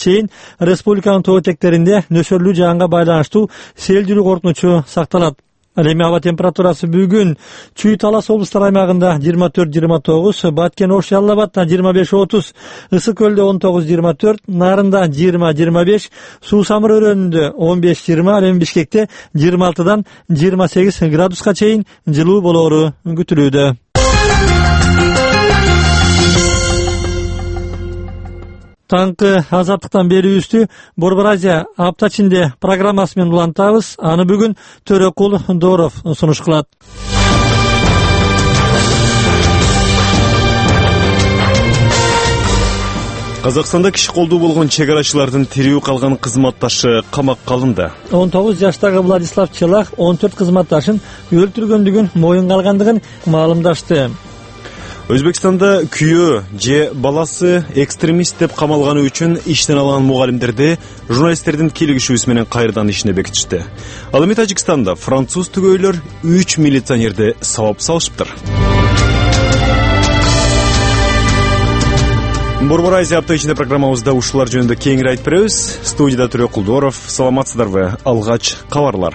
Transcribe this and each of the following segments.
чейин республиканын тоо этектеринде нөсөрлүү жаганга байланыштуу селдүүлүк коркунучу сакталат. Ал эми аба температурасы бүгүн Чүй Талас облустар аймагында 24-29, Баткен Ош Жалал Абадда 25-30, Ысык көлдө 19-24, Нарында 20-25, Суу Самыр өрөөнүндө 15-20, ал эми Бишкекте 26-дан 28 градуска чейин жылуу болоору күтүлүүдө. Таңкы азаттыктан берүүбүздү Борбор Азия апта ичинде программасы менен улантабыз. Аны бүгүн Төрөкул Дооров сунуш кылат. Казакстанда киши колдуу болгон чек арачылардын тирүү калган кызматташы камакка алынды. 19 жаштагы Владислав Челах 14 кызматташын өлтүргөндүгүн моюнга алгандыгын маалымдашты. Өзбекстанда күйөө же баласы экстремист деп камалганы үчүн иштен алган мугалимдерди журналисттердин кийлигишүүсү менен кайрадан ишине бекитишти. Ал эми Тажикстанда француз түгөйлөр 3 милиционерди сабап салышыптыр. Борбор Азия апта ичинде программабызда ушулар жөнүндө кеңири айтып беребиз. Студияда Төрөкул Дооров. Саламатсыздарбы? Алгач кабарлар.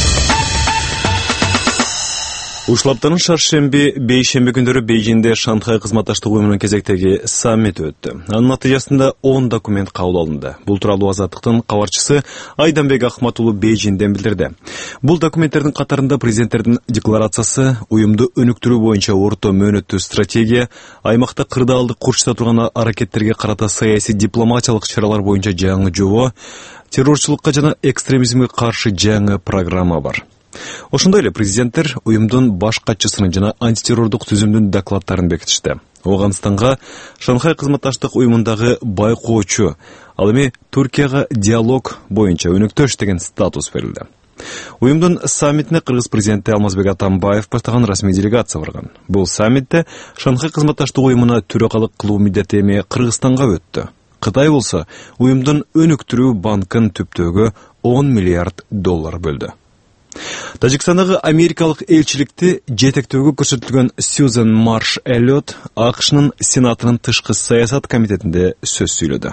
Ушул аптанын шаршемби, бейшемби күндөрү Бейжиңде Шанхай кызматташтык уюмунун кезектеги саммити өттү. Анын натыйжасында 10 документ кабыл алынды. Бул тууралуу Азаттыктын кабарчысы Айданбек Ахмат уулу Бейжиңден билдирди. Бул документтердин катарында президенттердин декларациясы, уюмду өнүктүрүү боюнча орто мөөнөттүү стратегия, аймакта кырдаалды курчта турган аракеттерге карата саясий дипломатиялык чаралар боюнча жаңы жобо, террорчулукка жана экстремизмге каршы жаңы программа бар. Ошондой эле президенттер уюмдун баш катчысынын жана антитеррордук түзүмдүн докладдарын бекитишти. Ауганстанга Шанхай кызматташтык уюмундагы байкоочу, ал эми Туркияга диалог боюнча өнөктөш деген статус берилди. Уюмдун саммитине кыргыз президенти Алмазбек Атамбаев баштаган расмий делегация барган. Бул саммитте Шанхай кызматташтык уюмуна төрөкалык кылуу милдети эми Кыргызстанга өттү. Кытай болсо уюмдун өнүктүрүү банкын түптөөгө $10 миллиард бөлдү. Тажикстандагы америкалык элчиликти жетектөөгө көрсөтүлгөн Сьюзен Марш Эллиот АКШнын Сенатынын тышкы саясат комитетинде сөз сүйлөдү.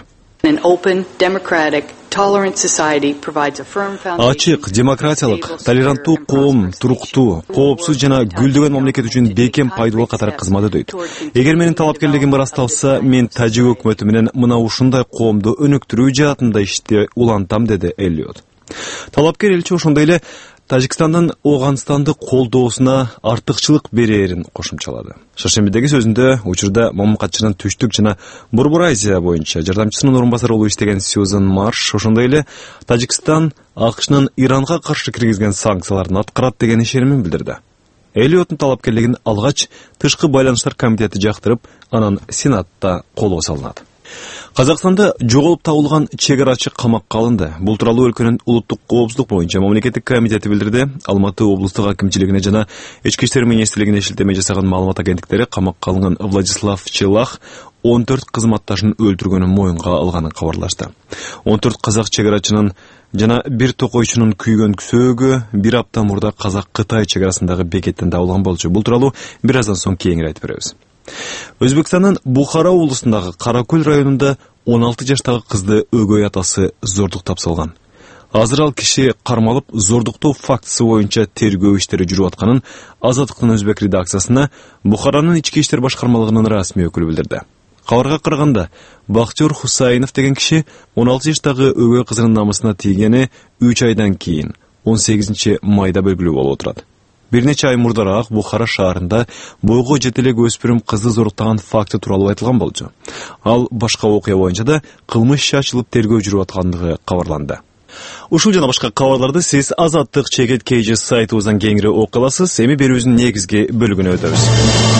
Ачык, демократиялык, толеранттуу коом туруктуу, коопсуз жана гүлдөгөн мамлекет үчүн бекем пайдалуу катары кызмат өтөйт. Эгер менин талапкерлигим ырасталса, мен Тажик өкмөтү менен мына ушундай коомду өнүктүрүү жаатында ишти улантам, деди Эллиот. Талапкер элчи ошондой эле Тажикстандын Ауганстанды колдоосуна артыкчылык берээрин кошумчалады. Шаршембидеги сөзүндө учурда мамлекатчынын түштүк жана Борбор Азия боюнча жардамчысынын орун басары болуп иштеген Сьюзен Марш ошондой эле Тажикстан АКШнын Иранга каршы киргизген санкцияларын аткарат деген ишенимин билдирди. Эллиоттун талапкерлигин алгач тышкы байланыштар комитети жактырып, анан Сенатта колго салынат. Казакстанда жоголуп табылган чек арачы камакка алынды. Бул тууралуу өлкөнүн улуттук коопсуздук боюнча мамлекеттик комитети билдирди. Алматы облустук акимчилигине жана Ички иштер министрлигине шилтеме жасаган маалымат агенттиктери камакка алынган Владислав Челах 14 кызматташын өлтүргөнүн моюнга алганын кабарлашты. 14 казак чек арачынын жана бир токойчунун күйгөн сөөгү бир апта мурда Казак-Кытай чек арасындагы бекеттен табылган болчу. Бул тууралуу бир аздан соң кеңири айтып беребиз. Өзбекстандын Бухара облусундагы Каракөл районунда 16 жаштагы кызды өгөй атасы зордуктап салган. Азыр ал киши кармалып, зордуктоо фактысы боюнча тергөө иштери жүрүп атканын Азаттыктын өзбек редакциясына Бухаранын ички иштер башкармалыгынын расмий өкүлү билдирди. Кабарга караганда, Бактиёр Хусайнов деген киши 16 жаштагы өгөй кызынын намысына тийгени 3 айдан кийин 18 майда белгилүү болуп отурат. Бир нече ай мурдараак Бухара шаарында бойго жете элек өспүрүм кызды зоруктаган факты тууралуу айтылган болчу. Ал башка окуя боюнча да кылмыш иши ачылып тергөө жүрүп аткандыгы кабарланды. Ушул жана башка кабарларды сиз Азаттык Чекет Кейжи сайтыбыздан кеңири окуй аласыз. Эми берүүбүздүн негизги бөлүгүнө өтөбүз.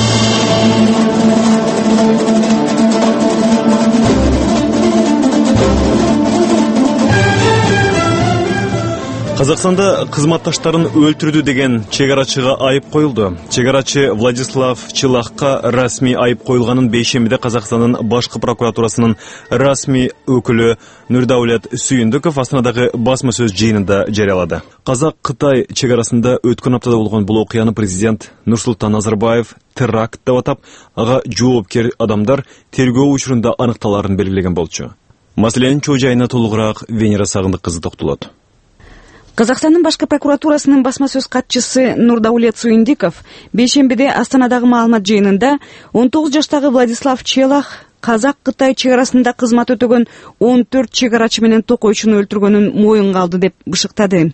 Казакстанда кызматташтарын өлтүрдү деген чек арачыга айып коюлду. Чек арачы Владислав Челахка расмий айып коюлганын бейшембиде Казакстандын башкы прокуратурасынын расмий өкүлү Нурдаулет Сүйүндүков Астанадагы басма сөз жыйынында жарыялады. Казак-Кытай чек арасында өткөн аптада болгон бул окуяны президент Нурсултан Назарбаев теракт деп атап, ага жоопкер адамдар тергөө учурунда аныкталарын белгилеген болчу. Маселенин чоо жайына толугураак Венера Сагындык кызы токтолот. Казакстандын башкы прокуратурасынын басма сөз катчысы Нурдаулет Суиндиков бейшембиде Астанадагы маалымат жыйынында 19 жаштагы Владислав Челах Казак-Кытай чегарасында кызмат өтөгөн 14 чегарачы менен токойчуну өлтүргөнүн моюнга алды деп бышыктады.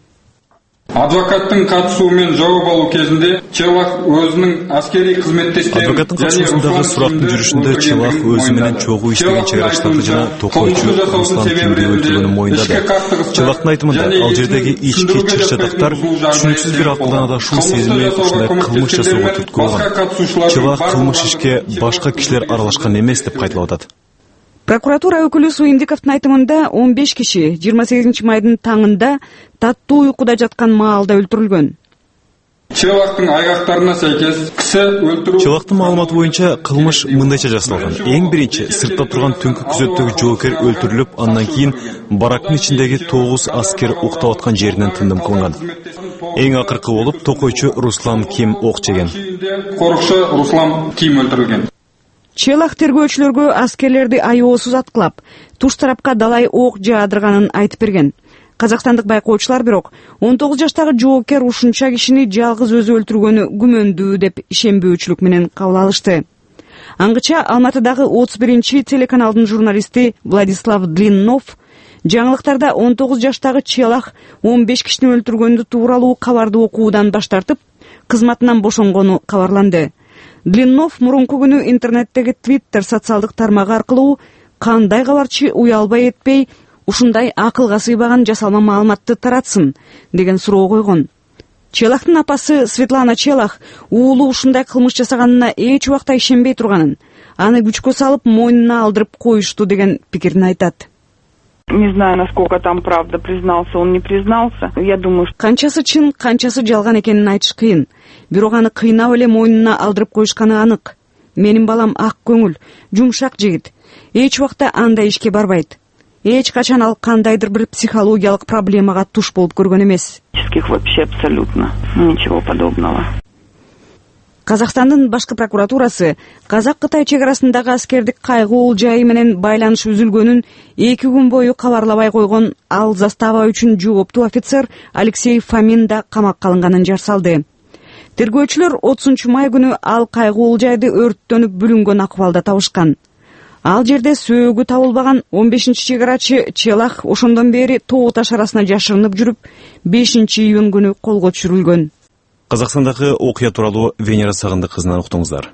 Адвокаттың қатысуымен жауап алу кезінде Челах өзінің аскери қызметтестерін Адвокаттың қатысуындағы сұрақтың жүрішінде Челах өзі менен чогуу иштеген чегарачыларды жана токойчу Руслан Кимди өлтүргөнүн мойындады. Челахтын айтымында ал жердеги ички чыр-чатактар түшүнүксүз бир акылдан адашуу сезилмей ушундай кылмыш жасоого түрткү болгон. Челах кылмыш ишке башка кишилер аралашкан эмес деп кайталап атат. Прокуратура өкүлү Суиндиковдун айтымында 15 киши 28 майдын таңында таттуу уйкуда жаткан маалда өлтүрүлгөн. Челахтын айгактарына сайкес киши өлтүрүү. Челахтын маалыматы боюнча кылмыш мындайча жасалган. Эң биринчи сыртта турган түнкү күзөттөгү жоокер өлтүрүлүп, андан кийин барактын ичиндеги 9 аскер уктап аткан жеринен тындым кылынган. Эң акыркы болуп токойчу Руслан Ким ок жеген. Корукчу Руслан Ким өлтүрүлгөн. Челах тергөөчүлөргө аскерлерди аyoосуз аткылап, туш тарапка далай ок жаадырганын айтып берген. Казакстандык байкоочулар бирок 19 жаштагы жоокер ушунча кишини жалгыз өзү өлтүргөнү күмөндүү деп ишенбөөчүлүк менен кабыл алышты. Аңгыча Алматыдагы 31-чи телеканалдын журналисти Владислав Длиннов жаңылыктарда 19 жаштагы Челах 15 кишини өлтүргөндү тууралуу кабарды окуудан баш тартып, кызматынан бошонгону кабарланды. Длиннов мурунку күнү интернеттеги Twitter социалдык тармагы аркылуу кандай кабарчы уялбай этпей ушундай акылга сыйбаган жасалма маалыматты таратсын деген суроо койгон. Челахтын апасы Светлана Челах уулу ушундай кылмыш жасаганына эч убакта ишенбей турганын, аны күчкө салып мойнуна алдырып коюшту деген пикирин айтат. Не знаю, насколько там правда, признался он, не признался. Я думаю, что... Канчасы чын, канчасы жалган экенин айтыш кыйын. Бирок аны кыйнап эле мойнуна алдырып коюшканы анык. Менин балам ак көңүл, жумшак жигит. Эч убакта андай ишке барбайт. Эч качан ал кандайдыр бир психологиялык проблемага туш болуп көргөн эмес. Вообще абсолютно ничего подобного. Казакстандын башкы прокуратурасы Казак-Кытай чегарасындагы аскердик кайгуу жайы менен байланыш үзүлгөнүн 2 күн бою кабарлабай койгон ал застава үчүн жооптуу офицер Алексей Фомин да камакка алынганын жарсалды. Тергөөчүлөр 30 май күнү ал кайгуу жайды өрттөнүп бүлүнгөн акыбалда табышкан. Ал жерде сөөгү табылбаган 15-чегарачы Челах ошондон бери тоо таш арасына жашырынып жүрүп, 5-июнь күнү колго түшүрүлгөн. Казакстандагы окуя тууралуу Венера Сагындык кызынан уктуңуздар.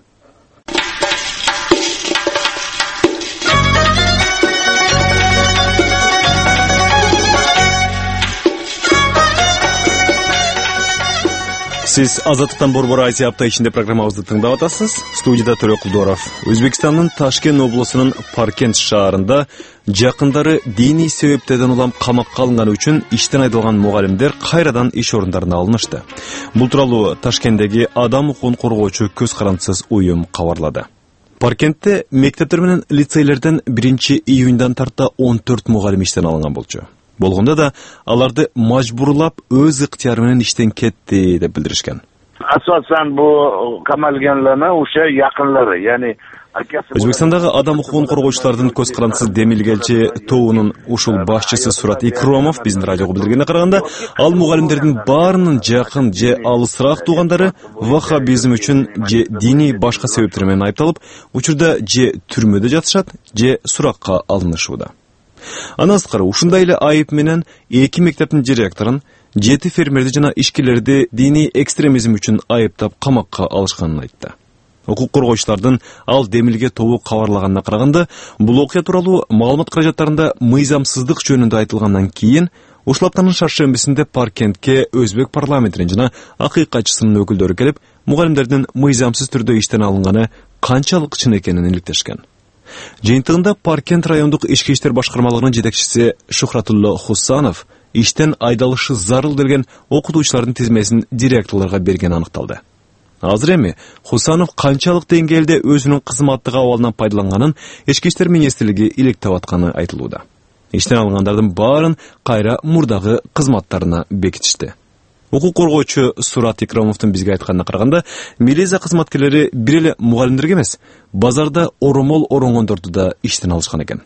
Сиз Азаттыктан Борбор Азия апта ичинде программабызды тыңдап атасыз. Студияда Төрөк Кулдоров. Өзбекстандын Ташкент облусунун Паркент шаарында жакындары диний себептерден улам камакка алынганы үчүн иштен айдалган мугалимдер кайрадан иш орундарына алынышты. Бул тууралуу Ташкенттеги адам укугун коргоочу көз карандысыз уюм кабарлады. Паркентте мектептер менен лицейлерден 1-июньдан тарта 14 мугалим иштен алынган болчу. Болгондо да аларды мажбурлап өз ыктыяры менен иштен кетти деп билдиришкен. Асосан бу камалганларны ошо якынлары, яни Өзбекстандагы адам укугун коргоочулардын көз карандысыз демилгелчи тобунун ушул башчысы Сурат Икромов биздин радиого билдиргенине караганда, ал мугалимдердин баарынын жакын же алысыраак туугандары ваххабизм үчүн же диний башка себептер менен айыпталып, учурда же түрмөдө жатышат, же суракка алынышууда. Андан сырткары ушундай эле айып менен 2 мектептин директорун, 7 фермерди жана ишкерлерди диний экстремизм үчүн айыптап камакка алышканын айтты. Укук коргоочулардын ал демилге тобу кабарлаганына караганда, бул окуя тууралуу маалымат каражаттарында мыйзамсыздык жөнүндө айтылгандан кийин ушул аптанын шаршембисинде Паркентке Өзбек парламентинин жана акыйкатчысынын өкүлдөрү келип, мугалимдердин мыйзамсыз түрдө иштен алынганы канчалык чын экенин иликтешкен. Жыйынтыгында Паркент райондук ички иштер башкармалыгынын жетекчиси Шухратулло Хусанов иштен айдалышы зарыл делген окутуучулардын тизмесин директорлорго берген аныкталды. Азыр эми Хусанов канчалык деңгээлде өзүнүн кызматтык абалынан пайдаланганын ички иштер министрлиги иликтеп атканы айтылууда. Иштен алынгандардын баарын кайра мурдагы кызматтарына бекитишти. Укук коргоочу Сурат Икромовдун бизге айтканына караганда, милиция кызматкерлери бир эле мугалимдерге эмес, базарда оромол оронгондорду да иштен алышкан экен.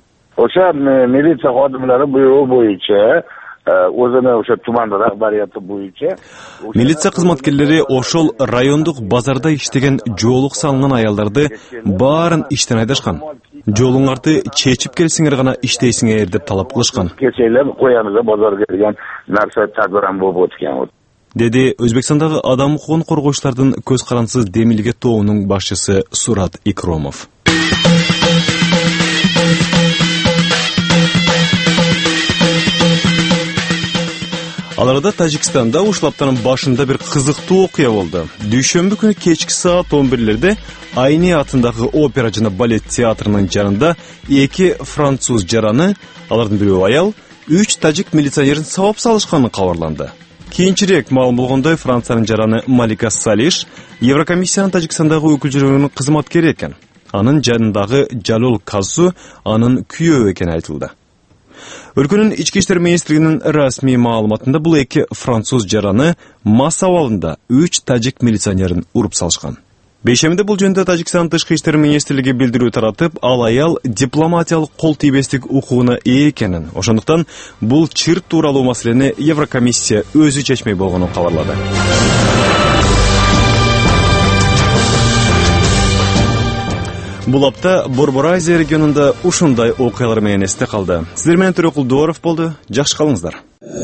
o'sha militsiya xodimlari buyruği bo'yicha o'zini o'sha tuman rahbariyati bo'yicha militsiya xizmatkerleri ошол райондук базарда иштеген жоолук салынган аялдарды баарын иштен айдашкан. Жолуңарды чечип келсеңер гана иштейсиңер деп талап кылышкан. Kechinglar qo'yamiz bozorga degan narsa tadbir ham bo'lib o'tgan. Dedi O'zbekistondagi адам huquqini qo'rg'uvchilardan ko'z qaransiz Demilge тобунун башчысы Сурат Икромов. Аларда Тажикстанда ушлаптанын башында бир кызыктуу окуя болду. Дүйшөмбү күнү кечки саат 11-лерде Айни атындагы опера жана балет театрынын жанында 2 француз жараны, алардын бирөө аял, 3 тажик милиционерин сабап салышканы кабарланды. Кийинчерээк маалым болгондой, Франциянын жараны Малика Салиш Еврокомиссиянын Тажикстандагы өкүлчүлүгүнүн кызматкери экен. Анын жанындагы Жалол Казу анын күйөө экени айтылды. Өлкөнүн ички иштер министрлигинин расмий маалыматында бул 2 француз жараны мас абалында 3 тажик милиционерин уруп салышкан. Бейшемде бул жөнүндө Тажикстан тышкы иштер министрлиги билдирүү таратып, ал аял дипломатиялык кол тийбестик укугуна ээ экенин, ошондуктан бул чыр тууралуу маселени Еврокомиссия өзү чечмей болгонун кабарлады. Бул апта Борбор Азия регионунда ушундай окуялар менен эсте калды. Сиздер менен Төрөкул Дуаров болду. Жакшы калыңыздар.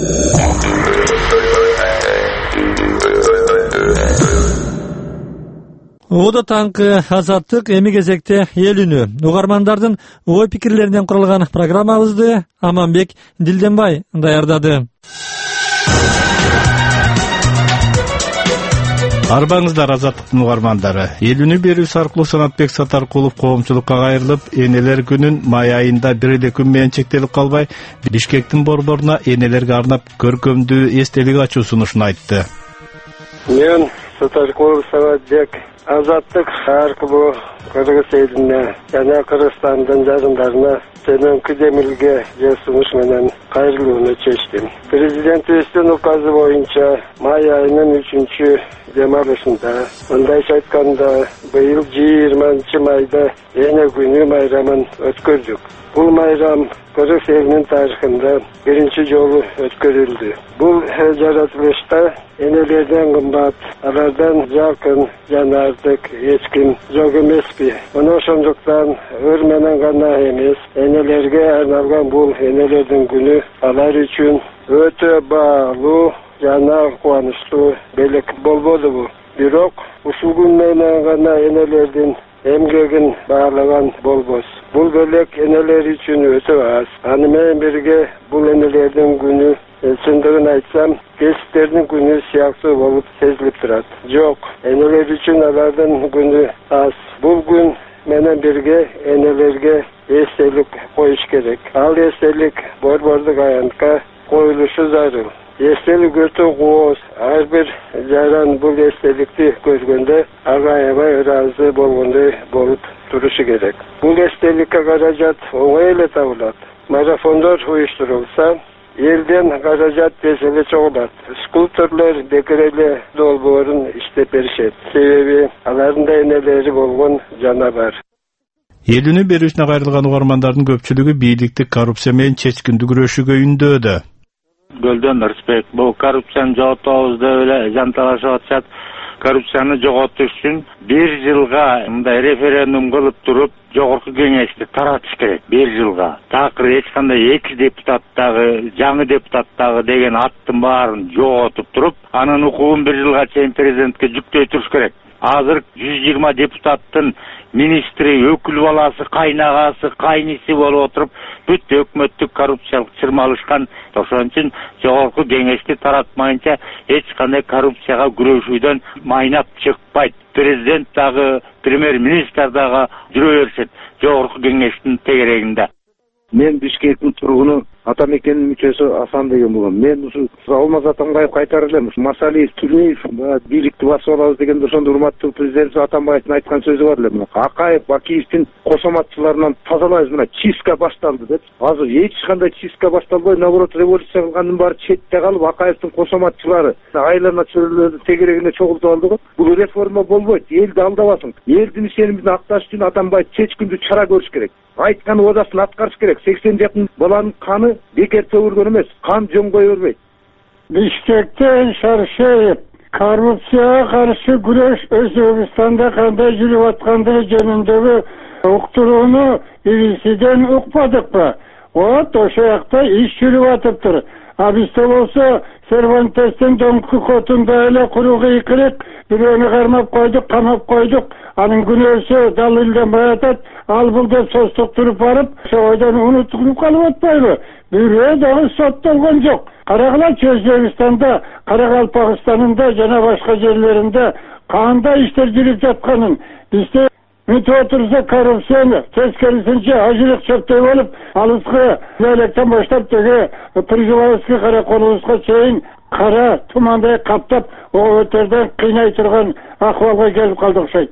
Ода таңкы азаттык эми кезекте эл үнү. Угармандардын ой пикирлеринен курулган программабызды Аманбек Дилденбай даярдады. Арбаңыздар азаттыктын угармандары. Эл үнү берүүсү аркылуу Санатбек Сатаркулов коомчулукка кайрылып, энелер күнүн май айында бир эле күн менен чектелип калбай, Бишкектин борборуна энелерге арнап көркөмдүү эстелик ачуу сунушун айтты. Мен Сатаркулов Санатбек азаттык аркылуу Кыргыз элине жана Кыргызстандын жарандарына Төмөнкү Демилге сунуш менен кайрылууну чечтим. Президентибиздин указы боюнча май айынын 3-демалышында, мындайча айтканда, быйыл 20 майда эне күнү майрамын өткөрдүк. Бул майрам Кыргыз элинин тарыхында биринчи жолу өткөрүлдү. Бул жаратылышта энелерден кымбат, алардан жакын жана артык эч ким жок эмеспи. Мына ошондуктан өр менен гана эмес, энелерге арналган бул энелердин күнү алар үчүн өтө баалуу жана кубанычтуу белек болбодубу. Бирок ушул күн менен гана энелердин эмгегин баарлаган болбос. Бул белек энелер үчүн өтө аз. Аны менен бирге бул энелердин күнү чындыгын айтсам, кесиптердин күнү сыяктуу болуп сезилип турат. Жок, энелер үчүн алардын күнү аз. Бул күн менен бирге энелерге эстелик коюш керек. Ал эстелик борбордук аянтка коюлушу зарыл. Эстелик өтө кооз. Ар бир жаран бул эстеликти көргөндө ага аябай ыраазы болгондой болуп турушу керек. Бул эстеликке каражат оңой эле табылат. Марафондор уюштурулса, элден каражат тез эле чогулат. Скульпторлор бекер эле долбоорун иштеп беришет. Себеби алардын да энелери болгон жана бар. Эл үнү берүүсүнө кайрылган угармандардын көпчүлүгү бийликти коррупция менен чечкиндүү күрөшүүгө үндөөдө. Гөлдөн респект. Бул коррупцияны жоготобуз деп эле жанталашып атышат. Коррупцияны жоготуш үчүн 1 жылга мындай референдум кылып туруп, жогорку кеңешти таратыш керек. 1 жылга. Такыр эч кандай экс депутат дагы, жаңы депутат дагы деген аттын баарын жоготуп туруп, анын укугун 1 жылга чейин президентке жүктөй туруш керек. Азыр 120 депутаттын министри, өкүл баласы, кайнагасы, кайниси болуп отуруп, бүт өкмөттүк коррупциялык чырмалышкан. Ошон үчүн жогорку кеңешти таратмайынча эч кандай коррупцияга күрөшүүдөн майнап чыкпайт. Президент дагы, премьер-министр дагы жүрө беришет жогорку кеңештин тегерегинде. Men Bishkekning turg'uni Атамекенин мүчөсү Асан деген болгон. Мен ушу Алмаз Атамбаев кайтарып элем. Масалиев, Түлеев бийликти басып алабыз дегенде ошондо урматтуу президент Атамбаевдин айткан сөзү бар эле. Акаев, Бакиевдин кошоматчыларынан тазалайбыз, мына чистка башталды деп. Азыр эч кандай чистка башталбай, наоборот революция кылгандын баары четте калып, Акаевдин кошоматчылары айлана чөйрөлөрдү тегерегине чогултуп алды го. Бул реформа болбойт. Элди алдабасын. Элдин ишенимин акташ үчүн Атамбаев чечкүндү чара көрүш керек. Айткан уадасын аткарыш керек. 80 жакын баланын каны бекер төгүлгөн эмес. Кан жоңгой бербейт. Бишкекте Шаршеев коррупцияга каршы күрөш Өзбекстанда кандай жүрүп аткандыгы жөнүндөгү уктурууну ирисиден укпадыкпы? Вот ошол жакта иш жүрүп атыптыр. А бизде болсо Сервантестин Дон Кихотунда эле куру кыйкырык бирөөнү кармап койдук, камап койдук. Анын күнөөсү далилденбей атат. Ал бул деп состуктуруп барып, ошойдон унутулуп калып атпайбы? Бирөө дагы соттолгон жок. Карагылачы Өзбекстанда, Каракалпакстанында жана башка жерлеринде кандай иштер жүрүп жатканын. Бизде бүтүп отурса коррупцияны тескерисинче ажырык чөптөй болуп, алыскы электен баштап теге Призываловский караколубузга чейин кара тумандай каптап, өтөрдөн кыйнай турган акыбалга келип калды окшойт.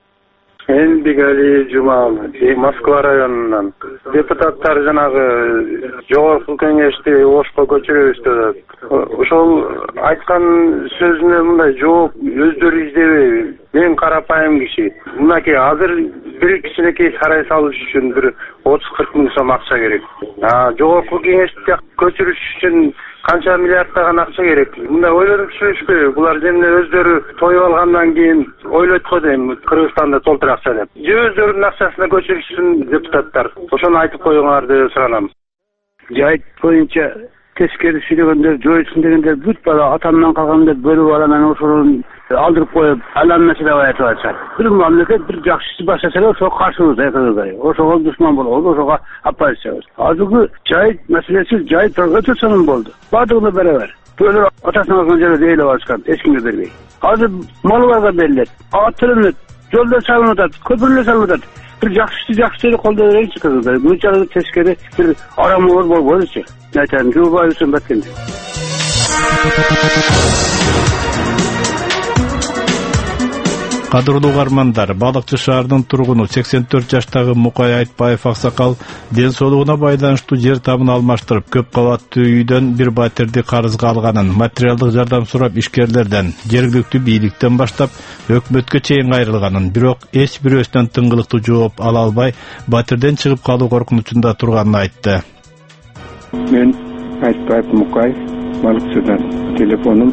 Элбигали Жумалы, Москва районунан. Депутаттар жанагы жогорку кеңешти Ошко көчүрөбүз деп. Ошол айткан сөзүнө мындай жооп өздөрү издебей, мен карапайым киши. Мынакей азыр бир кичинекей сарай салыш үчүн бир 30-40 миң сом акча керек. Жогорку кеңешти көчүрүш үчүн канча миллиардтаган акча керек. Мындай ойлонуп түшүнүшпөйбү. Булар эмне өздөрү тоюп алгандан кийин ойлойт го дейм, Кыргызстанда толтур акча деп. Же өздөрүнүн акчасына көчүрүшсүн депутаттар. Ошону айтып коюңар деп суранам. Жайыт боюнча тескери сүйлөгөндөр, жойсун дегендер бүт бала атамдан калганда бөлүп аланан ошонун алдырып коюп, алан маселе айтып атышат. Бир мамлекет бир жакшысы баштаса эле ошого каршыбыз экөөбүз. Ошого душман болобуз, ошого оппозициябыз. Азыркы жайыт маселеси жайыт өтө сонун болду. Баардыгына барабар. Бөлөр атасына алган жерде дейлеп алышкан, эч кимге бербей. Азыр малыбарга берилет, ат төлөнөт, жолдор салынып атат, көпүрлөр салынып атат. Бир жакшы колдой берейинчи кыздар. Мынчалык тескери бир арамоор болбойбузчу. Айтайын, жубай үчүн баткенде. Кадырлуу угармандар, Балыкчы шаарынын тургуну 84 жаштагы Мукай Айтбаев аксакал ден соолугуна байланыштуу жер тамын алмаштырып, көп кабаттуу үйдөн бир батирди карызга алганын, материалдык жардам сурап ишкерлерден, жергиликтүү бийликтен баштап өкмөткө чейин кайрылганын, бирок эч бирөөсүнөн тыңгылыктуу жооп ала албай, батирден чыгып калуу коркунучунда турганын айтты. Мен Айтбаев Мукай, Балыкчыдан. Телефонум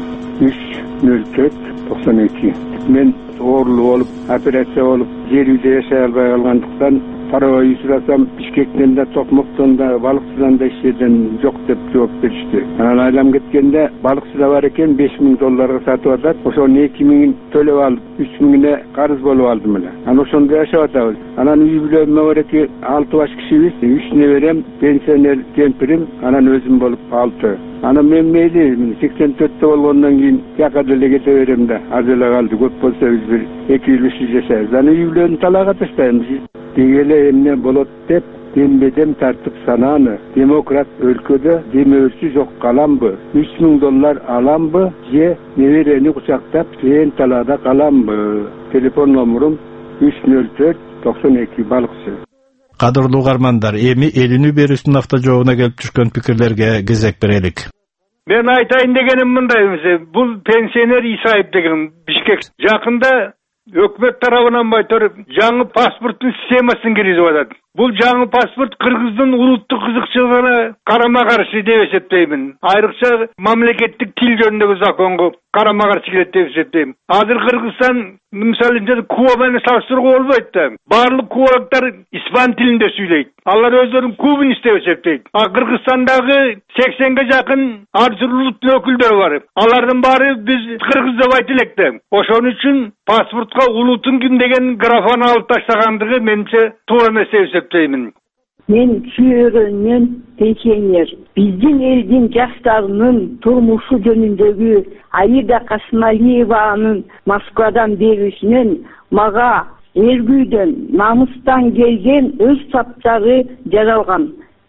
304-92. Мен оорулуу болуп, операция болуп, жер үйдө жашай албай калгандыктан парой үй сурасам, Бишкектен да, Токмоктон да, Балыкчыдан да иштерден жок деп жооп беришти. Анан айлам кеткенде Балыкчыда бар экен, $5,000 сатып атат. Ошонун 2,000 төлөп алып, 3,000 карыз болуп алдым эле. Анан ошондо жашап атабыз. Анан үй бүлөмө бар эки 6 баш кишибиз, 3 неберем, пенсионер кемпирим, анан өзүм болуп 6. Анан мен мейли 84-тө болгондон кийин жака деле кете берем да, аз эле калды. Көп болсо биз бир 200 жашайбыз. Анан үй бүлөнү талаага таштайбыз. Дегеле эмне болот деп дембедем тартып санааны. Демократ өлкөдө демөөрчү жок каламбы? $3,000 аламбы? Же неберени кучактап сен талаада каламбы? Телефон номурум 304-92 Балыкчы. Кадырлуу угармандар, эми элинүү берүүсүнүн автожоогуна келип түшкөн пикирлерге кезек берелик. Мен айтайын дегеним мындай, бул пенсионер Исаев деген Бишкек жакында өкмөт тарабынан байтырып жаңы паспорттун системасын киргизип атат. Бул жаңы паспорт Кыргыздын улуттук кызыкчылыгына карама-каршы деп эсептеймин. Айрыкча мамлекеттик тил жөнүндөгү законго карама-каршы келет деп эсептейм. Азыр Кыргызстан мисалы Куба менен салыштырууга болбойт да. Баардык кубалыктар испан тилинде сүйлөйт. Алар өздөрүнүн кубун иштеп эсептейт. А Кыргызстандагы 80ге жакын ар түрлүү улуттун өкүлдөрү бар. Алардын баары биз кыргыз деп айта элек да. Ошон үчүн паспортко улутун ким деген графаны алып таштагандыгы менимче туура эмес деп эсептеймин. Мен чүйөрөнүн пенсионер. Биздин элдин жаштарынын турмушу жөнүндөгү Аида Касмалиеванын Москвадан берүүсүнөн мага эргүүдөн, намыстан келген өз таптары жаралган.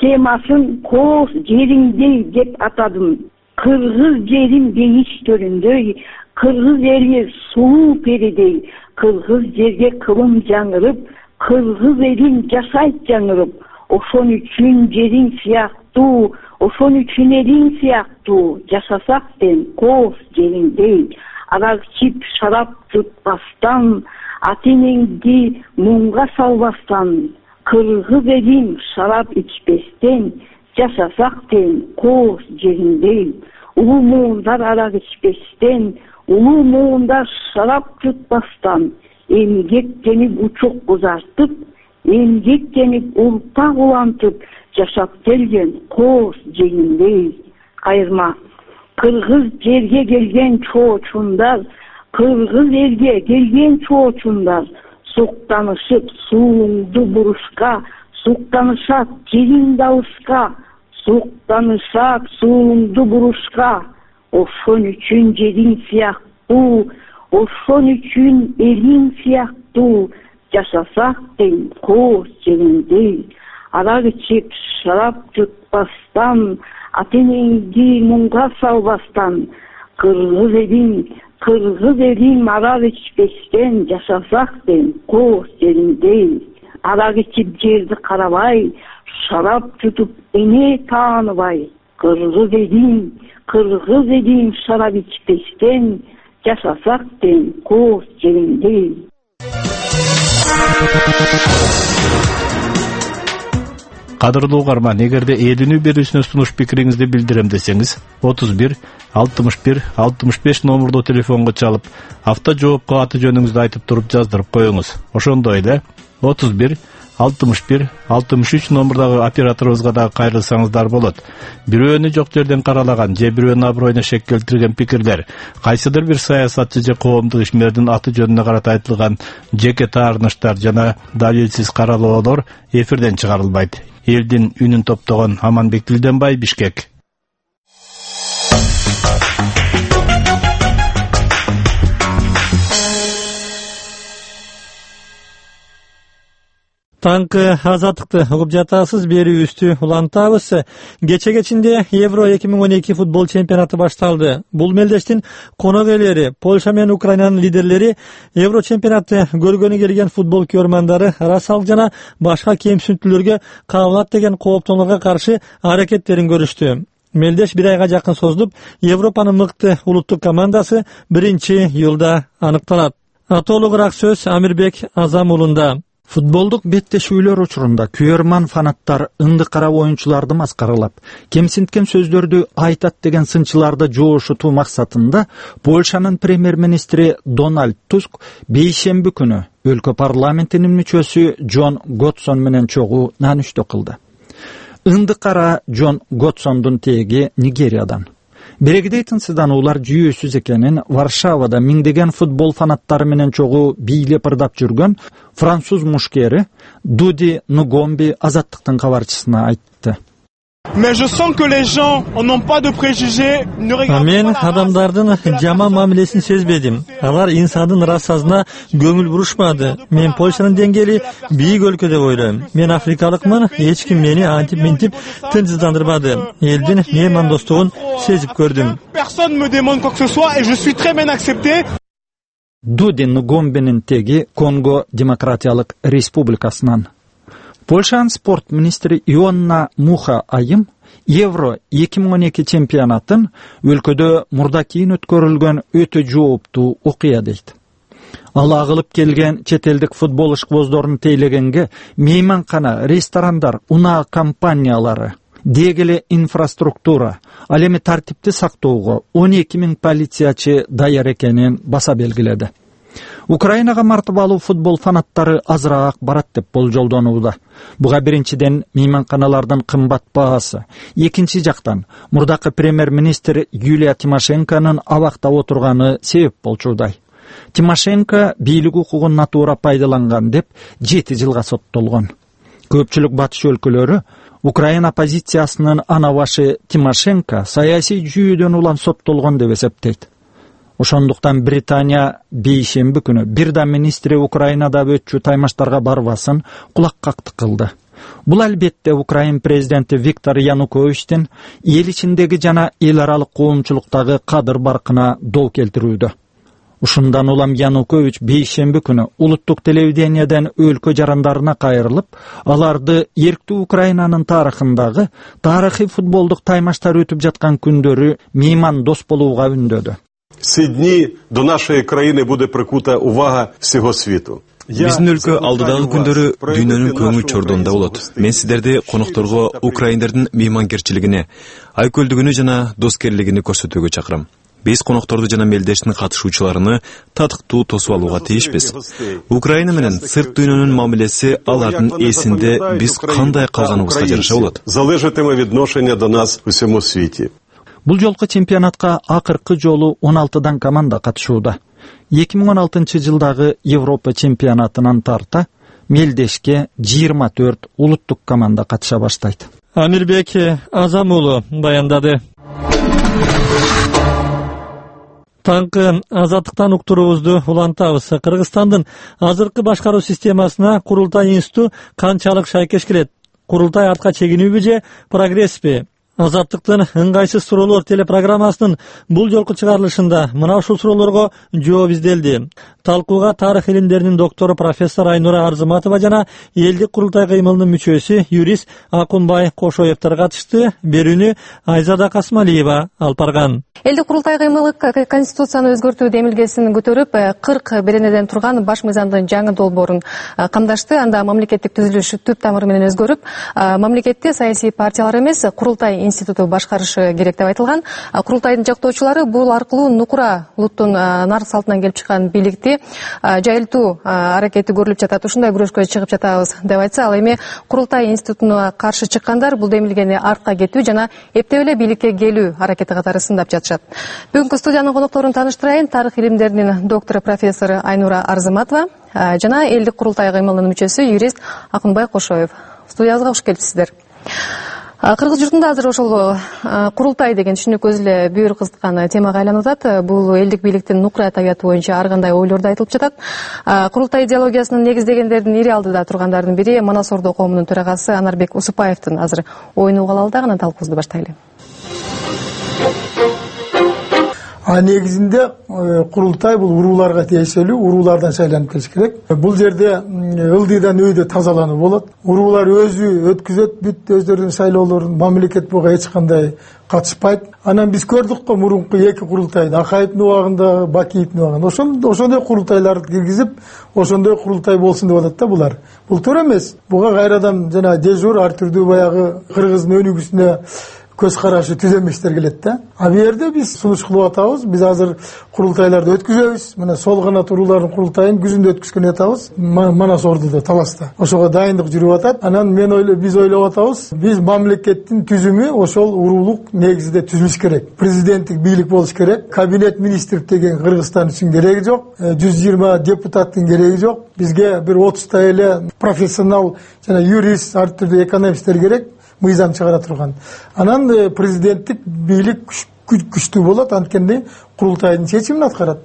системасын кооз жериңдей деп атадым. Кыргыз жерим бейич төрүндөй, кыргыз эли сулуу перидей, кыргыз жерге кылым жаңырып, кыргыз элин жашайт жаңырып, ошон үчүн жериң сыяктуу, ошон үчүн элиң сыяктуу жашасак ден кооз жериңдей, арак ичип шарап жутпастан, ата-энеңди муңга салбастан, кыргыз элим шарап ичпестен, жашасак ден кооз жериңдей, улуу муундар арак ичпестен, улуу муундар шарап жутпастан, эмгектенип учук узартып, эмгектенип урпак улантып жашап келген кооз жериңдей. Кайырма, кыргыз жерге келген чоочундар, кыргыз элге келген чоочундар, суктанышып сууңду бурушка, суктанышат жериңди алышка, суктанышат сууңду бурушка, ошон үчүн жериң сыяктуу, ошон үчүн элиң сыяктуу жашасак ден кооз жериңдей, арак ичип шарап жутпастан, ата-энеңди муңга салбастан, кыргыз элим арак ичпестен, жашасак ден кооз жериңдей, арак ичип жерди карабай, шарап жутуп эне тааныбай, кыргыз элим шарап ичпестен, жашасак ден кооз жериңдей. Кадырлуу угарман, эгерде элүүнү берүүсүнө сунуш пикириңизди билдирем десеңиз, 31 61 65 номурдуу телефонго чалып, авто жоопко аты жөнүңүздү айтып туруп жаздырып коюңуз. Ошондой эле 31 61 63 номурдагы операторубузга дагы кайрылсаңыздар болот. Бирөөнү жок жерден каралаган же бирөөнүн аброюна шек келтирген пикирлер, кайсыдыр бир саясатчы же коомдук ишмердин аты жөнүнө карата айтылган жеке таарыныштар жана далилсиз каралоолор эфирден чыгарылбайт. Элдин үнүн топтогон Аманбек Дилденбай, Бишкек. Таңкы азаттыкты угуп жатасыз, берүүбүздү улантабыз. Кече кечинде Евро 2012 футбол чемпионаты башталды. Бул мелдештин конок ээлери, Польша менен Украинанын лидерлери, Евро чемпионатты көргөнү келген футбол көрмандары расалык жана башка кемсинтүүлөргө кабылат деген кооптонуга каршы аракеттерин көрүштү. Мелдеш бир айга жакын созулуп, Европанын мыкты улуттук командасы 1-июлда аныкталат. Толугураак сөз Амирбек Азам уулунда. Футболдук беттешүүлөр учурунда күйөрман фанаттар ыңды кара оюнчуларды маскаралап, кемсинткен сөздөрдү айтат деген сынчыларды жоошутуу максатында Польшанын премьер-министри Дональд Туск бейшемби күнү өлкө парламентинин мүчөсү Джон Готсон менен чогуу наанүштө кылды. Ыңды кара Джон Готсондун теги Нигериядан. Берегидей тынсыздануулар жүйөсүз экенин Варшавада миңдеген футбол фанаттары менен чогуу бийлеп ырдап жүргөн француз мушкери Дуди Нгомби азаттыктын кабарчысына айтты. Мен адамдардын жаман мамилесин сезбедим. Алар инсандын расазына көңүл бурушмады. Мен Польшанын деңгээли бийик өлкө деп ойлойм. Мен африкалыкмын, эч ким мени антип-минтип тынчсыздандырбады. Элдин меймандостугун сезип көрдүм. Дуди Нгомбинин теги Конго Демократиялык Республикасынан. Польшанын спорт министри Ионна Муха айым Евро 2012 чемпионатын өлкөдө мурда кийин өткөрүлгөн өтө жооптуу окуя дейт. Ал агылып келген чет элдик футбол ишкыбоздорун тейлегенге мейманкана, ресторандар, унаа компаниялары, дегеле инфраструктура, ал эми тартипти сактоого 12 000 полициячы даяр экенин баса белгиледи. Украинага мартыбалуу футбол фанаттары азыраак барат деп болжолдонууда. Буга биринчиден мейманканалардын кымбат баасы, экинчи жактан мурдакы премьер-министр Юлия Тимошенконун абакта отурганы себеп болчудай. Тимошенко бийлик укугун натуура пайдаланган деп 7 жылга соттолгон. Көпчүлүк батыш өлкөлөрү Украина оппозициясынын ана башы Тимошенко саясий жүйөдөн улам соттолгон деп эсептейт. Ошондуктан Британия бейшемби күнү бир да министри Украинада өтчү таймаштарга барбасын кулак какты кылды. Бул албетте Украин президенти Виктор Януковичтин эл ичиндеги жана эл аралык коомчулуктагы кадыр баркына дол келтирүүдө. Ушундан улам Янукович бейшемби күнү улуттук телевиденияден өлкө жарандарына кайрылып, аларды эрктүү Украинанын тарыхындагы тарыхый футболдук таймаштар өтүп жаткан күндөрү мейман дос болууга үндөдү. Ці дні до нашої країни буде прикута увага всього світу. Биздин өлкө алдыдагы күндөрү дүйнөнүн көңүл чордуунда болот. Мен сиздерди конокторго украиндердин мейманкерчилигине, айкөлдүгүнү жана доскерлигини көрсөтүүгө чакырам. Биз конокторду жана мелдештин катышуучуларыны татыктуу тосуп алууга тийишпиз. Украина менен сырт дүйнөнүн мамилеси алардын эсинде биз кандай калганыбызга жараша болот. Залежатиме відношення до нас у всьому світі. Бул жолку чемпионатка акыркы жолу 16дан команда катышууда. 2016 жылдагы Европа чемпионатынан тарта мелдешке 24 улуттук команда катыша баштайт. Амирбек Азам уулу баяндады. Таңкы азаттыктан уктуруубузду улантабыз. Кыргызстандын азыркы башкаруу системасына курултай институту канчалык шайкеш келет? Курултай артка чегинүүбү же прогресспи? Азаттыктын ыңгайсыз суроолор телепрограммасынын бул жолку чыгарылышында мына ушул суроолорго жооп изделди. Талкууга тарых илимдеринин доктору профессор Айнура Арзыматова жана элдик курултай кыймылынын мүчөсү юрист Акунбай Кошоевдер катышты. Берүүнү Айзада Касмалиева алып барган. Элдик курултай кыймылы конституцияны өзгөртүү демилгесин көтөрүп, 40 беренеден турган баш мыйзамдын жаңы долбоорун камдашты. Анда мамлекеттик түзүлүш түп тамыры менен өзгөрүп, мамлекетти саясий партиялар эмес, курултай институту башкарышы керек деп айтылган. Курултайдын жактоочулары бул аркылуу нукура улуттун нарк салтынан келип чыккан бийликти жайылтуу аракети көрүлүп жатат. Ушундай күрөшкө чыгып жатабыз деп айтса, ал эми курултай институтуна каршы чыккандар бул демилгени артка кетүү жана эптеп эле бийликке келүү аракети катары сындап жатышат. Бүгүнкү студиянын конокторун тааныштырайын. Тарых илимдеринин доктору профессор Айнура Арзыматова жана элдик курултай кыймылынын мүчөсү юрист Акунбай Кошоев. Студиябызга кош келипсиздер. Кыргыз журтунда азыр ошол курултай деген түшүнүк өзү эле бүйүр кызыккан темага айланып атат. Бул элдик бийликтин нукура табияты боюнча ар кандай ойлорду айтылып жатат. Курултай идеологиясын негиздегендердин ири алдыда тургандардын бири Манас Ордо коомунун төрагасы Анарбек Усупаевдин азыр оюн угуп алалы дагы талкуубузду баштайлы. Негизинде курултай бул урууларга тиешелүү, уруулардан шайланып келиш керек. Бул жерде ылдыйдан өйдө тазалануу болот. Уруулар өзү өткүзөт бүт өздөрүнүн шайлоолорун, мамлекет буга эч кандай катышпайт. Анан биз көрдүк го мурунку эки курултайды, Акаевдин убагында, Бакиевдин убагында. Ошондой курултайларды киргизип, ошондой курултай болсун деп атат да булар. Бул туура эмес. Буга кайрадан жана дежур ар түрдүү баягы кыргыздын өнүгүүсүнө көз карашы түзөмүштөр келет да. А бу жерде биз сунуш кылып атабыз. Биз азыр курултайларды өткүзөбүз. Мына сол канат уруулардын курултайын күзүндө өткүзгөн атабыз. Манас Ордодо, Таласта. Ошого дайындык жүрүп атат. Анан биз ойлоп атабыз. Биз мамлекеттин түзүмү ошол уруулук негизде түзүлүш керек. Президенттик бийлик болуш керек. Кабинет министрлик деген Кыргызстан үчүн кереги жок. 120 депутаттын кереги жок. Бизге бир 30 эле профессионал жана юрист, ар түрдүү экономисттер керек. Мыйзам чыгара турган. Анан президенттик бийлик күчтүү болот, анткени курултайдын чечимин аткарат.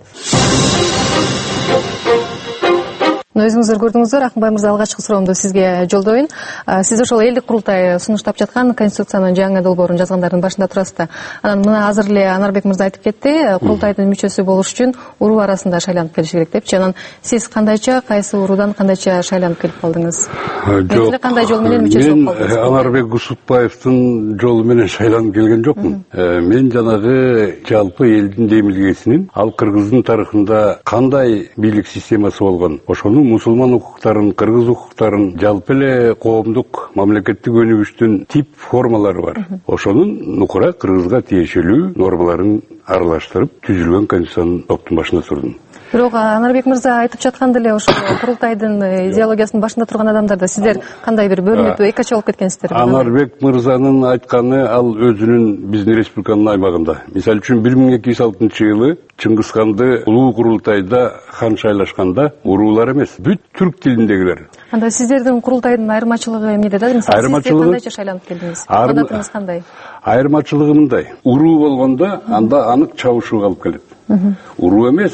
Өзүңүздөр көрдүңүздөр, Акунбай мырза, алгачкы суроомду сизге жолдоюн. Сиз ошол элдик курултай сунуштап жаткан конституциянын жаңы долбоорун жазгандардын башында турасыз да. Анан мына азыр эле Анарбек мырза айтып кетти, курултайдын мүчөсү болуш үчүн уруу арасында шайланып келиш керек депчи. Анан сиз кандайча, кайсы уруудан кандайча шайланып келип калдыңыз? Жок. Кандай жол менен мүчөсү болуп калдыңыз? Мен Анарбек Усупбаевдин жолу менен шайланып келген жокмун. Мен жанагы жалпы элдин демилгесинин ал Кыргыздын тарыхында кандай бийлик системасы болгон, ошону мусулман укуктарын, кыргыз укуктарын, жалпы эле коомдук мамлекеттик өнүгүштүн тип формалары бар. Ошонун нукура Кыргызга тиешелүү нормаларын аралаштырып түзүлгөн конституциянын топтун башында турдум. Бирок Анарбек мырза айтып жатканда эле ошо курултайдын идеологиясынын башында турган адамдарда сиздер кандай бир бөлүнүп, экача болуп кеткенсиздер? Анарбек мырзанын айтканы ал өзүнүн биздин республиканын аймагында. Мисалы үчүн 1220 жылы Чыңгызханды улуу курултайда хан шайлашканда уруулар эмес, бүт түрк тилиндегилер. Анда сиздердин курултайдын айырмачылыгы эмнеде да? Мисалы сиз кандайча шайланып келдиңиз? Адатыңыз кандай? Айырмачылыгы мындай. Уруу болгондо анда анык чабышууга алып келет. Уруу эмес,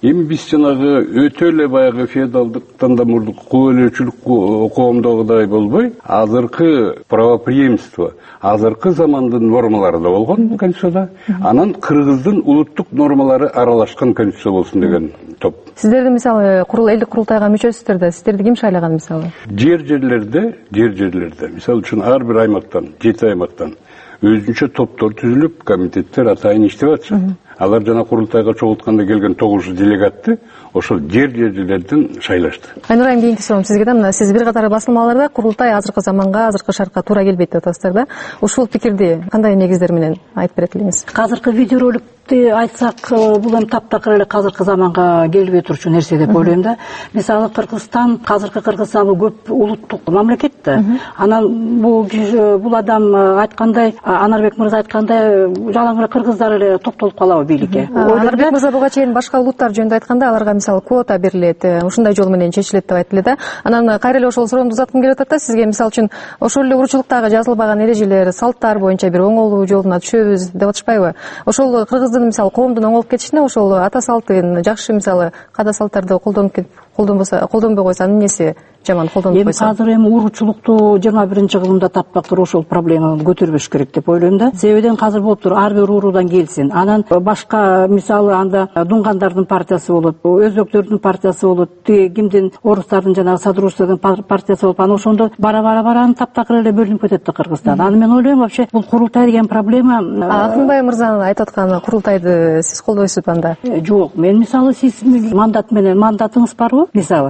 Эми биз жанагы өтө эле баягы феодалдык тандамурдук кубөлүүчүлүк коомдогудай болбой, азыркы правопреемство, азыркы замандын нормалары да болгон конституцияда, анан кыргыздын улуттук нормалары аралашкан конституция болсун деген топ. Сиздерди мисалы элдик курултайга мүчөсүздөр да, сиздерди ким шайлаган мисалы? Жер-жерлерде, мисалы үчүн ар бир аймактан, 7 аймактан өзүнчө топтор түзүлүп, комитеттер атайын иштеп атышат. Алар жана курултайга чогултканда келген 9 делегатты ошол жер-жерлерден шайлашты. Айнур айым, кийинки суроом сизге да. Сиз бир катар басылмаларда курултай азыркы заманга, азыркы шартка туура келбейт деп атасыздар да. Ушул пикирди кандай негиздер менен айтып берет элеңиз? Азыркы видеороликти айтсак, бул эми таптакыр эле азыркы заманга келбей турчу нерсе деп ойлойм да. Мисалы Кыргызстан, азыркы Кыргызстан көп улуттук мамлекет да. Анан бул адам айткандай, Анарбек мырза айткандай, жалаң эле кыргыздар эле топтолуп калабы бийликке? Анарбек мырза буга чейин башка улуттар жөнүндө айтканда, аларга мисалы квота берилет, ушундай жол менен чечилет деп айтты эле да. Анан кайра эле ошол суроомду узаткым келип атат да, сизге мисалы үчүн ошол эле урушчулуктагы жазылбаган эрежелер, салттар боюнча бир оңолуу жолуна түшөбүз деп атышпайбы? Ошол кыргыздын мисалы коомдун оңолуп кетишине ошол ата салтын, жакшы мисалы када салттарды колдонбой койсо эмнеси жаман колдонуп койсо? Азыр эми урушчулукту 21-кылымда таптакыр ошол проблеманы көтөрбөш керек деп ойлойм да. Себебиден азыр болуп тур, ар бир уруудан келсин. Анан башка мисалы анда дунгандардын партиясы болот, өзбектөрдүн партиясы болот, кимдин орустардын жанагы содружестводун партиясы болуп, анан ошондо бара таптакыр эле бөлүнүп кетет да Кыргызстан. Аны мен ойлойм, вообще бул курултай деген проблема. Акынбай мырзанын айтып аткан курултайды сиз колдойсузбу анда? Жок, мен мисалы сиз мандат менен, мандатыңыз барбы? Мисалы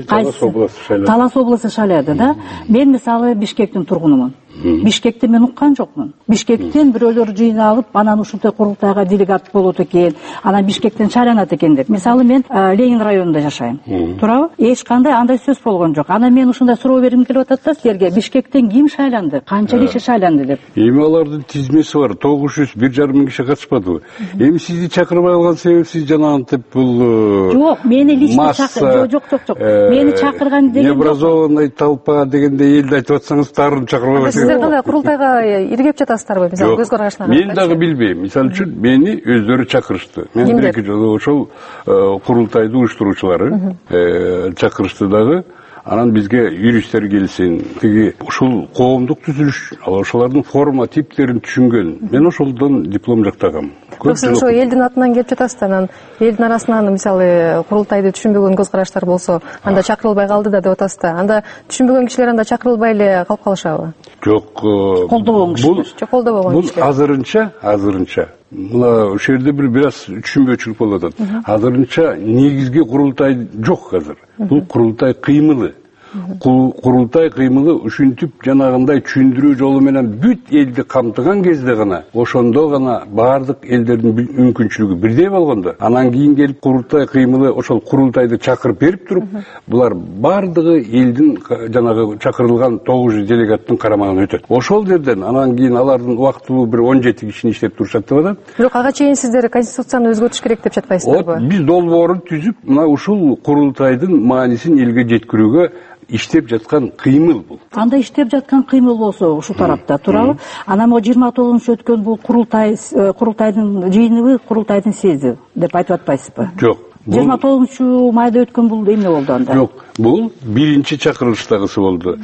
Талас областы шайлады да. Мен мисалы Бишкектин тургунумун. Бишкекти мен уккан жокмун. Бишкектен бирөөлөр жыйналып, анан ушундай курултайга делегат болот экен, анан Бишкектен шайланат экен деп. Мисалы мен Ленин районунда жашайм. Туурабы? Эч кандай андай сөз болгон жок. Анан мен ушундай суроо бергим келип атат да силерге, Бишкектен ким шайланды, канча киши шайланды деп. Эми алардын тизмеси бар, 900-1,5 миң киши катышпадыбы? Эми сизди чакырбай алган себеп сиз жанагынтип бул Жок, мени лично жок. Мени чакырган деген необразованный толпа дегенде элди айтып атсаңыз, тарын чакырбай. Сиздер кандай курултайга иргеп жатасыздарбы? Мисалы көз карашына каршы? Мен дагы билбейм. Мисалы үчүн мени өздөрү чакырышты. Мен бир-эки жолу ошол курултайды уюштуруучулары чакырышты дагы. Анан бизге юристтер келсин, тиги ушул коомдук түзүлүш, ошолордун форма типтерин түшүнгөн. Мен ошолдон диплом жактагам. Сиз ошо элдин атынан келип жатасыздар, анан элдин арасынан мисалы курултайды түшүнбөгөн көз караштар болсо, анда чакырылбай калды да деп атасыз да. Анда түшүнбөгөн кишилер анда чакырылбай эле калып калышабы? Жок, колдобогон кишилер. Жок, колдобогон кишилер. Бул азырынча мына ошол жерде бир аз түшүнбөчүлүк болуп атат. Азырынча негизги курултай жок азыр. Бул курултай кыймылы. Курултай кыймылы ушинтип жанагындай түшүндүрүү жолу менен бүт элди камтыган кезде гана, ошондо гана баардык элдердин мүмкүнчүлүгү бирдей болгондо, анан кийин келип курултай кыймылы ошол курултайды чакырып берип туруп, булар баардыгы элдин жанагы чакырылган 900 делегаттын карамагына өтөт. Ошол жерден анан кийин алардын убактылуу бир 17 кишини иштеп турушат деп атат. Бирок ага чейин сиздер конституцияны өзгөртүш керек деп жатпайсыздарбы? Биз долбоорун түзүп, мына ушул курултайдын маанисин элге жеткирүүгө иштеп жаткан кыймыл бул. Анда иштеп жаткан кыймыл болсо ушул тарапта, туурабы? Анан могу 29-чу өткөн бул курултайдын жыйыныбы, курултайдын съезди деп айтып атпайсызбы? Жок. 29 майда өткөн бул эмне болду анда? Жок, бул биринчи чакырылыштагысы болду.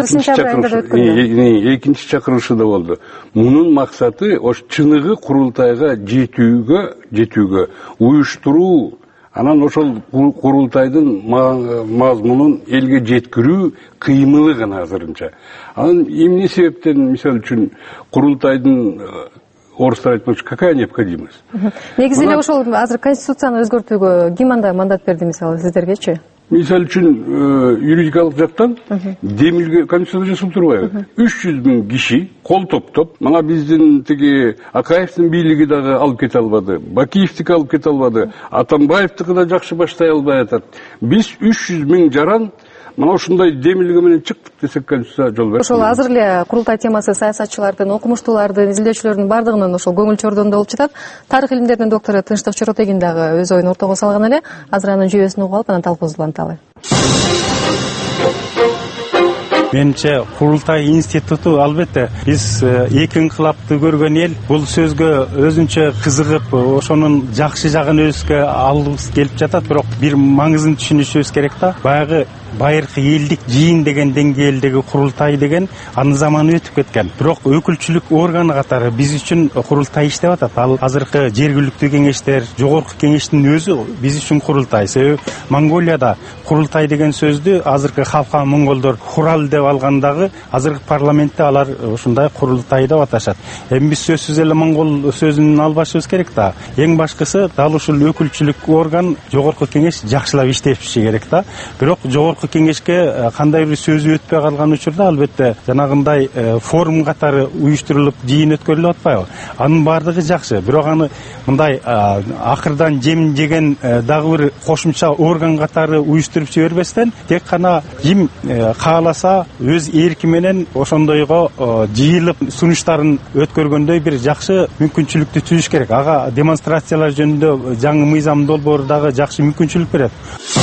Экинчи чакырылышы да болду. Мунун максаты ош чыныгы курултайга жетүүгө уюштуруу, анан ошол курултайдын мазмунун элге жеткирүү кыймылы гана азырынча. Анан эмне себептен, мисалы үчүн, курултайдын орустар айтмакчы, какая необходимость? Негизи эле ошол азыр конституцияны өзгөртүүгө ким анда мандат берди, мисалы сиздергечи? Мисалы үчүн юридикалык жактан демилге конституцияда жазылып турбайбы? 300 миң киши кол топтоп, мага биздин тиги Акаевдин бийлиги дагы алып кете албады, Бакиевдики алып кете албады, Атамбаевдики да жакшы баштай албай атат. Биз 300 миң жаран мына ушундай демилге менен чыктык десек конституция жол берет. Ошол азыр эле курултай темасы саясатчылардын, окумуштуулардын, изилдөөчүлөрдүн бардыгынын ошол көңүл чордондо болуп жатат. Тарых илимдеринин доктору Тынчтык Чоротегин дагы өз оюн ортого салган эле. Азыр анын жүйөсүн угуп алып, анан талкуубузду уланталы. Менимче курултай институту албетте биз эки инкылапты көргөн эл бул сөзгө өзүнчө кызыгып ошонун жакшы жагын өзүбүзгө алгыбыз келип жатат, бирок бир маңызын түшүнүшүбүз керек да. Баягы байыркы элдик жыйын деген деңгээлдеги курултай деген анын заманы өтүп кеткен. Бирок өкүлчүлүк органы катары биз үчүн курултай иштеп атат. Ал азыркы жергиликтүү кеңештер, жогорку кеңештин өзү биз үчүн курултай. Себеби Монголияда курултай деген сөздү азыркы халка монголдор хурал деп алгандагы азыркы парламентте алар ушундай курултай деп аташат. Эми биз сөзсүз эле монгол сөзүн албашыбыз керек да. Эң башкысы дал ушул өкүлчүлүк орган, жогорку кеңеш жакшылап иштеши керек да. Бирок жогорку кеңешке кандай бир сөзү өтпөй калган учурда албетте жанагындай форум катары уюштурулуп жыйын өткөрүлүп атпайбы? Анын баардыгы жакшы. Бирок аны мындай акырдан жем жеген дагы бир кошумча орган катары уюштуруп жибербестен, тек кана ким кааласа өз эрки менен ошондойго жыйылып сунуштарын өткөргөндөй бир жакшы мүмкүнчүлүктү түзүш керек. Ага демонстрациялар жөнүндө жаңы мыйзам долбоору дагы жакшы мүмкүнчүлүк берет.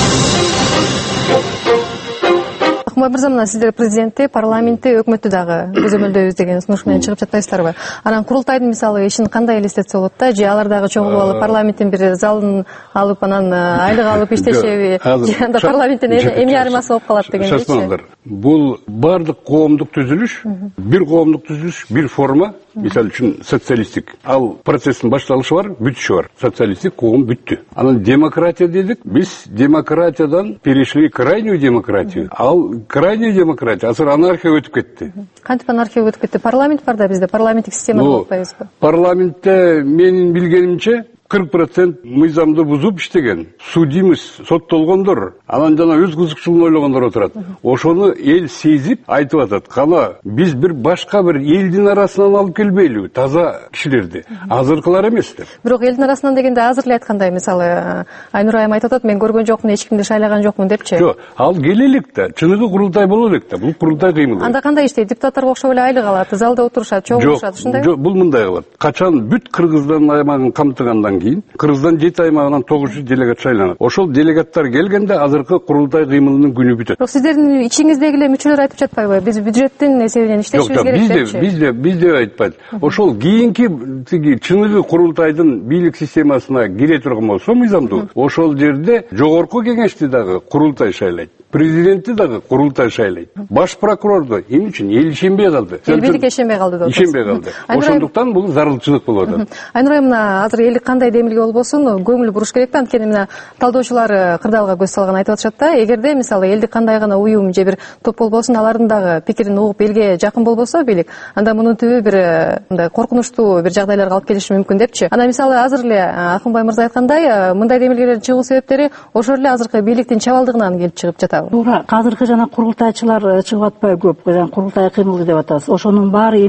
Мырза, мына сиздер президентти, парламентти, өкмөттү дагы көзөмөлдөйбүз деген сунуш менен чыгып жатпайсыздарбы? Анан курултайдын мисалы ишин кандай элестетсе болот да? Же алар дагы чогулуп алып парламенттин бир залын алып анан айлык алып иштешеби? Же анда парламенттин эмне айырмасы болуп калат дегендейчи? Бул бардык коомдук түзүлүш, бир коомдук түзүлүш, бир форма. Мисалы үчүн социалисттик. Ал процесстин башталышы бар, бүтүшү бар. Социалисттик коом бүттү. Анан демократия дедик. Биз демократиядан перешли крайнюю демократию. Ал крайняя демократия азыр анархия өтүп кетти. Кантип анархия өтүп кетти? Парламент бар да бизде, парламенттик система болуп атпайбызбы? Парламентте менин билгенимче 40% мыйзамды бузуп иштеген, судимиз, соттолгондор, анан жана өз кызыкчылыгын ойлогондор отурат. Ошону эл сезип айтып атат. Кана биз бир башка бир элдин арасынан алып келбейлиби, таза кишилерди. Азыркылар эмес деп. Бирок элдин арасынан дегенде азыр эле айткандай, мисалы, Айнур айым айтып атат, мен көргөн жокмун, эч кимди шайлаган жокмун депчи. Жок, ал келелик да, чыныгы курултай боло элек да. Бул курултай кыймылы. Анда кандай иштейт? Депутаттарга окшоп эле айлык алат, залда отурушат, чогулушат, ушундай? Жок, бул мындай кылат. Качан бүт Кыргызстан аймагын камтыгандан кийин Кыргызстан 7 аймагынан 900 делегат шайланат. Ошол делегаттар келгенде азыркы курултай кыймылынын күнү бүтөт. Бирок сиздердин ичиңиздеги эле мүчөлөр айтып жатпайбы? Биз бюджеттин эсебинен иштешибиз керек депчи. Бизде айтпайт. Ошол кийинки тиги чыныгы курултайдын бийлик системасына кире турган болсо мыйзамдуу, ошол жерде жогорку кеңешти дагы курултай шайлайт. Президентти дагы курултай шайлайт. Баш прокурорду эмне үчүн эл ишенбей калды? Эл бийликке ишенбей калды деп. Ишенбей калды. Ошондуктан бул зарылчылык болуп атат. Айнур айым, мына азыр элдик кандай демилге болбосун көңүл буруш керек да. Анткени мына талдоочулар кырдаалга көз салган айтып атышат да. Эгерде мисалы элдик кандай гана уюм же бир топ болбосун, алардын дагы пикирин угуп элге жакын болбосо бийлик, анда мунун түбү бир мындай коркунучтуу бир жагдайларга алып келиши мүмкүн депчи. Ана мисалы азыр эле Акынбай мырза айткандай, мындай демилгелердин чыгуу себептери ошол эле азыркы бийликтин чабалдыгынан келип чыгып жатабы? Туура, азыркы жана курултайчылар чыгып атпай көп, жана курултай кыймылы деп атабыз. Ошонун баары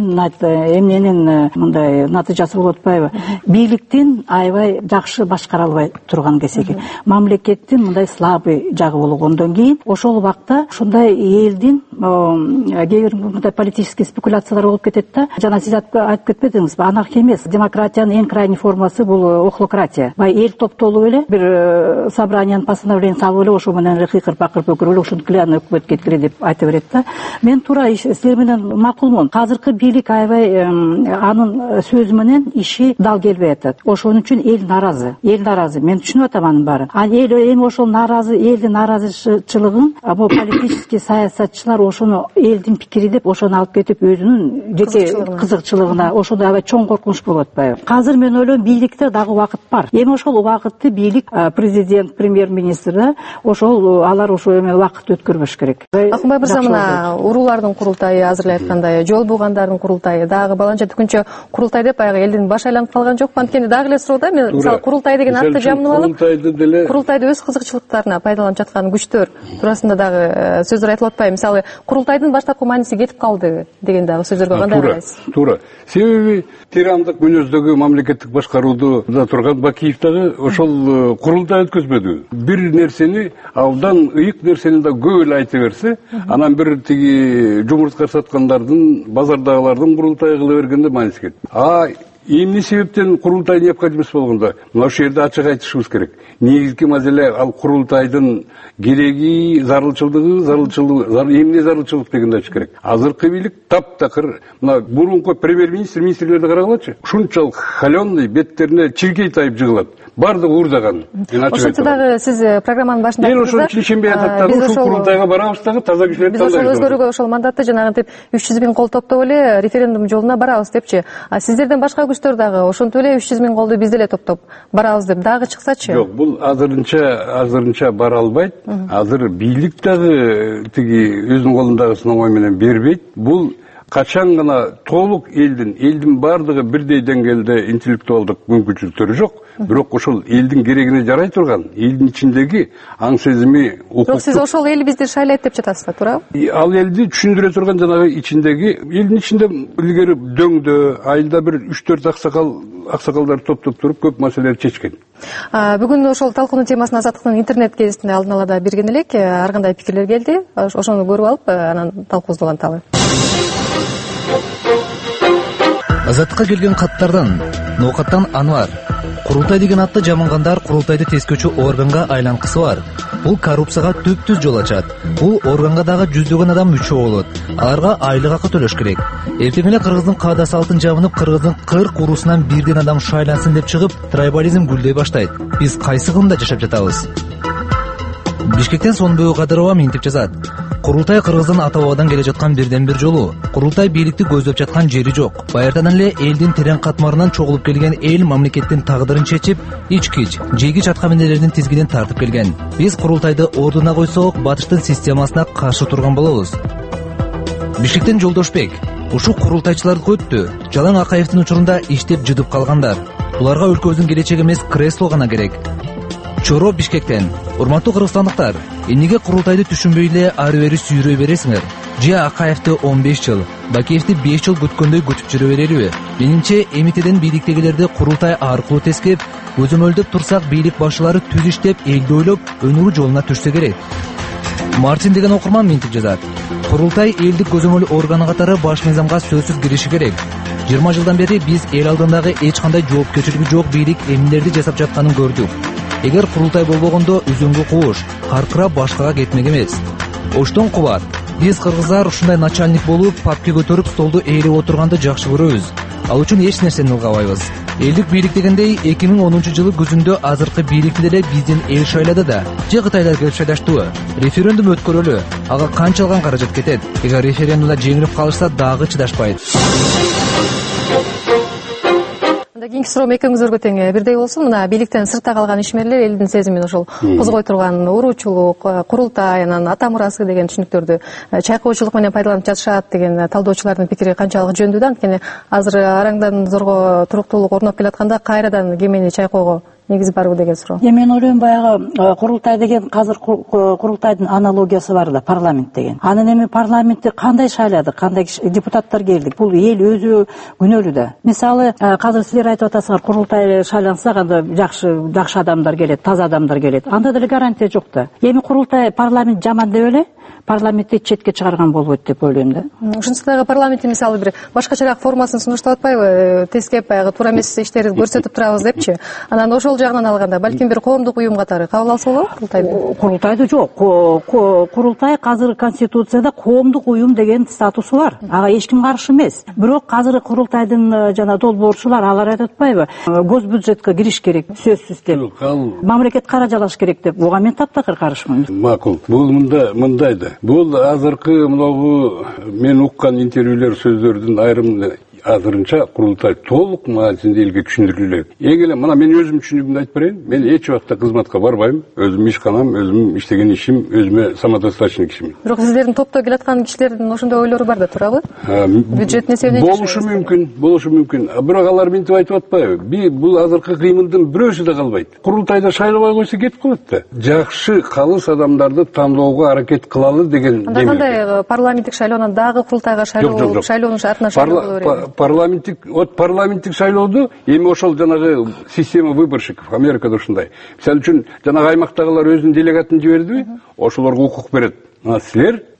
эмненин мындай натыйжасы болуп атпайбы? Бийликтин аябай жакшы башкара албай турган кесеги, мамлекеттин мындай слабый жагы болгондон кийин ошол убакта ушундай элдин кээ бир мындай политический спекуляциялар болуп кетет да. Жана сиз айтып кетпедиңизби? Анархия эмес, демократиянын эң крайний формасы бул охлократия. Эл топтолуп эле бир собраниянын постановлениесин алып эле ошо менен эле кыйкырып бакырып өкүрүп эле ушинтип эле өкмөт кеткиле деп айта берет да. Мен туура силер менен макулмун. Азыркы бийлик аябай анын сөзү менен иши дал келбей атат. Ошон үчүн эл наразы. Мен түшүнүп атам анын баарын. Эл эми ошол наразы, элдин наразычылыгын бул политический саясатчылар ошону элдин пикири деп ошону алып кетип өзүнүн жеке кызыкчылыгына, ошондо аябай чоң коркунуч болуп атпайбы? Азыр мен ойлойм, бийликте дагы убакыт бар. Эми ошол убакытты бийлик, президент, премьер-министр ошол алар ошо эме убакыт өткөрбөш керек. Акынбай мырза, мына уруулардын курултайы азыр эле айткандай, жол бугандардын курултайы дагы баланча түкүнчө курултай деп баягы элдин башы айланып калган жокпу? Анткени дагы эле суроо да, мен мисалы курултай деген атты жамынып алып, курултайды өз кызыкчылыктарына пайдаланып жаткан күчтөр туурасында дагы сөздөр айтылып атпайбы? Мисалы курултайдын баштапкы мааниси кетип калды деген дагы сөздөргө кандай карайсыз? Туура. Себеби тирандык мүнөздөгү мамлекеттик башкарууда турган Бакиев дагы ошол курултай өткөзбөдү. Бир нерсени абдан ыйык нерсени да көп эле айта берсе, анан бир тиги жумуртка саткандардын, базардагылардын курултай кыла бергенде мааниси кетти. Эмне себептен курултай необходимость болгондо мына ушул жерде ачык айтышыбыз керек. Негизги маселе ал курултайдын кереги, зарылчылыгы, эмне зарылчылык дегенди айтыш керек. Азыркы бийлик таптакыр мына бурунку премьер-министрлерди карагалачы. Ушунчалык холеный, беттерине чиркей тайып жыгылат. Бардыгы уурдаган. Ошентсе дагы сиз программанын башында мен ошол чечимби айтат дагы ушул курултайга барабыз дагы таза кишилерди тандайбыз. Биз ошол өзгөрүүгө ошол мандатты жанагынтип 300 000 кол топтоп эле референдум жолуна барабыз депчи. Сиздерден башка күчтөр дагы ошентип эле 300 000 колду биз деле топтоп барабыз деп дагы чыксачы. Жок, бул азырынча бара албайт. Азыр бийлик дагы тиги өзүнүн колундагысын оңой менен бербейт. Бул качан гана толук элдин бардыгы бирдей деңгээлде интеллектуалдык мүмкүнчүлүктөрү жок. Бирок ошол элдин керегине жарай турган, элдин ичиндеги аң сезими, укуктук. Сиз ошол эл бизди шайлайт деп жатасызбы, туурабы? Ал элди түшүндүрө турган жанагы ичиндеги, элдин ичинде илгери дөңдө, айылда бир 3-4 аксакалдар топтоп туруп көп маселелерди чечкен. Бүгүн ошол талкуунун темасын Азаттыктын интернет гезитине алдын ала да берген элек, ар кандай пикирлер келди. Ошону көрүп алып, анан талкуубузду уланталы. Азаттыкка келген каттардан Ноокаттан Анвар. Курултай деген атты жамангандар курултайды тескөчү органга айланкысы бар. Бул коррупцияга түп-түз жол ачат. Бул органга дагы жүздөгөн адам мүчө болот. Аларга айлык акы төлөш керек. Эртең эле кыргыздын каада салтын жабынып, кыргыздын 40 урусунан бирден адам шайлансын деп чыгып, трайбализм гүлдөй баштайт. Биз кайсы кылымда жашап жатабыз? Бишкектен Сонбой Кадырова мынтип жазат. Курултай кыргыздын ата-бабадан келе жаткан бирден бир жолу. Курултай бийликти көздөп жаткан жери жок. Байыртадан эле элдин терең катмарынан чогулуп келген эл мамлекеттин тагдырын чечип, ичкич, жейгич аткаминелердин тизгинин тартып келген. Биз курултайды ордуна койсок, батыштын системасына каршы турган болобуз. Бишкектен Жолдошбек. Ушул курултайчыларды көттү. Жалаң Акаевдин учурунда иштеп жыдып калгандар. Буларга өлкөбүздүн келечеги эмес, кресло гана керек. Чоро Бишкектен. Урматтуу кыргызстандыктар, эмнеге курултайды түшүнбөй эле ары-бери сүйрөй бересиңер? Же Акаевди 15 жыл, Бакиевди 5 жыл күткөндөй күтүп жүрө берелиби? Менимче, эмитеден бийликтегилерди курултай аркылуу тескеп, көзөмөлдөп турсак, бийлик башчылары түз иштеп, элди ойлоп, өнүгүү жолуна түшсө керек. Мартин деген окурман мынтип жазат. Курултай элдик көзөмөл органы катары баш мыйзамга сөзсүз кириши керек. 20 жылдан бери биз эл алдындагы эч кандай жоопкерчилиги жок бийлик эмнелерди жасап жатканын көрдүк. Эгер курултай болбогондо үзөңгү кууш, каркырап башкага кетмек эмес. Оштон кубат. Биз кыргыздар ушундай начальник болуп, папки көтөрүп, столду ээлеп отурганды жакшы көрөбүз. Ал үчүн эч нерсени ылгабайбыз. Элдик бийлик дегендей 2010 жылы күзүндө азыркы бийликти деле биздин эл шайлады да. Же Кытайлар келип шайлаштыбы? Референдум өткөрөлү. Ага канчалган каражат кетет? Эгер референдумда жеңилип калышса дагы чыдашпайт. Кийинки суроом экөөңүзгө тең бирдей болсун. Мына бийликтен сыртта калган ишмерлер элдин сезимин ошол козгой турган уруучулук, курултай, анан ата мурасы деген түшүнүктөрдү чайкоочулук менен пайдаланып жатышат деген талдоочулардын пикири канчалык жөндүү да? Анткени азыр араңдан зорго туруктуулук орноп келатканда кайрадан кемени чайкоого негиз барбы деген суроо. Мен ойлойм баягы курултай деген азыр курултайдын аналогиясы бар да, парламент деген. Анын эми парламентти кандай шайлады, кандай депутаттар келди? Бул эл өзү күнөөлүү да. Мисалы, азыр силер айтып атасыңар, курултай шайланса кандай жакшы адамдар келет, таза адамдар келет. Анда деле гарантия жок да. Эми курултай парламент жаман деп эле парламентти четке чыгарган болбойт деп ойлойм да. Ушунча дагы парламентти мисалы бир башкачараак формасын сунуштап атпайбы? Тескеп баягы туура эмес иштерди көрсөтүп турабыз депчи. Анан ошол жагынан алганда балким бир коомдук уюм катары кабыл алса болобу курултайды? Курултайды жок. Курултай азыр конституцияда коомдук уюм деген статусу бар. Ага эч ким каршы эмес. Бирок азыр курултайдын жана долбоорчулар алар айтып атпайбы? Гос бюджетке кириш керек, сөзсүз деп. Мамлекет каражалаш керек деп. Буга мен таптакыр каршымын. Макул. Бул мындай да. Бул азыркы мынагу мен уккан интервьюлер сөздөрдүн айрымын азырынча курултай толук маанисинде элге түшүндүрүлөт. Эң эле мына мен өзүм түшүнүгүмдү айтып берейин. Мен эч убакта кызматка барбайм. Өзүм ишканам, өзүм иштеген ишим, өзүмө самодостаточный кишимин. Бирок сиздердин топто келаткан кишилердин ошондой ойлору бар да, туурабы? Бюджет несебинен болушу мүмкүн. Бирок алар мынтип айтып атпайбы? Бул азыркы кыймылдын бирөөсү да калбайт. Курултайда шайлабай койсо кетип калат да. Жакшы, калыс адамдарды тандоого аракет кылалы деген. Анда кандай парламенттик шайлоонан дагы курултайга шайлоонун шартына шайлоо боло береби? Парламенттик шайлоодо эми ошол жанагы система выборщиков Америкада ушундай. Мисалы үчүн жанагы аймактагылар өзүнүн делегатын жибердиби? Ошолорго укук берет. Силер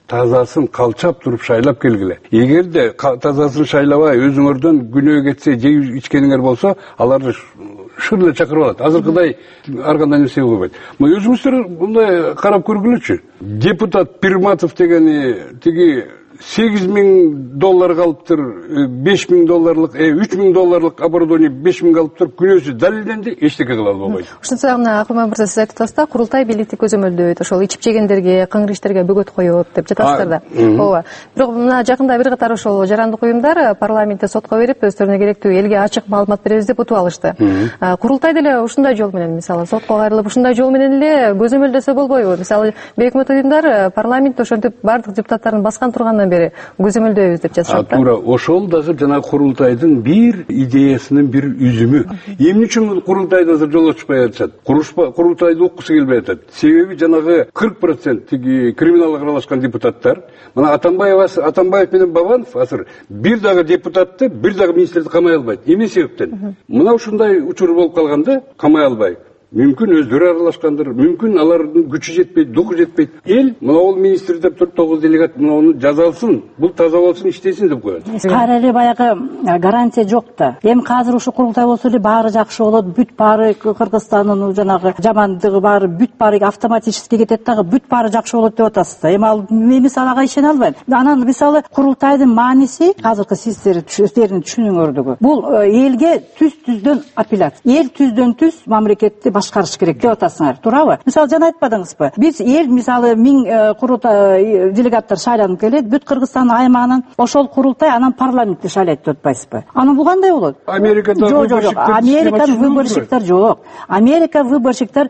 тазасын калчап туруп шайлап келгиле. Эгерде тазасын шайлабай өзүңөрдөн күнөө кетсе, жей ичкениңер болсо, аларды шырлы чакырып алат. Азыркыдай ар кандай нерсе болбойт. Өзүңүздөр мындай карап көргүлөчү. Депутат Пирматов дегени тиги $8,000 калыптыр, $5,000, $3,000 оборудование $5,000 калыптыр, күнөөсү далилденди, эчтеке кыла албайт. Ушунча гана Акылман мырза, сиз айтып атасыз да, курултай бийликти көзөмөлдөйт, ошол ичип жегендерге, кыңгыр иштерге бөгөт коюп деп жатасыздар да. Ооба. Бирок мына жакында бир катар ошол жарандык уюмдар парламентте сотко берип, өздөрүнө керектүү элге ачык маалымат беребиз деп утуп алышты. Курултай деле ушундай жол менен, мисалы, сотко кайрылып, ушундай жол менен эле көзөмөлдөсө болбойбу? Мисалы, өкмөт уюмдар парламентте ошентип бардык депутаттардын баскан тургандан бери көзөмөлдөйбүз деп жатышат да. Туура, ошол дагы жана курултайдын бир идеясынын бир үзүмү. Эмне үчүн бул курултайда жол ачпай атышат? Курултайды уккусу келбей атат. Себеби жанагы 40% тиги криминалга аралашкан депутаттар, мына Атамбаев менен Бабанов азыр бир дагы депутатты, бир дагы министрди камай албайт. Эмне себептен? Мына ушундай учур болуп калганда камай албайт. Мүмкүн өздөрү аралашкандыр, мүмкүн алардын күчү жетпейт, духу жетпейт. Эл мына ол министр деп туруп 9 делегат мына аны жазалсын, бул таза болсун, иштесин деп коет. Кайра эле баягы гарантия жок да. Эми азыр ушу курултай болсо эле баары жакшы болот, бүт баары Кыргызстандын жанагы жамандыгы баары бүт баары автоматически кетет дагы, бүт баары жакшы болот деп атасыз да. Эми ал мен мисалы ага ишене албайм. Анан мисалы курултайдын мааниси азыркы сиздердин түшүнүңөрдүгү. Бул элге түз-түздөн апелляция. Эл түздөн-түз мамлекетти башкарыш керек деп атасыңар, туурабы? Мисалы жана айтпадыңызбы? Биз эл мисалы 1000 курултай делегаттар шайланып келет, бүт Кыргызстан аймагынан ошол курултай анан парламентти шайлайт деп атпайсызбы? Анан бул кандай болот? Америкада Америкада выборщиктер жок. Америка выборщиктер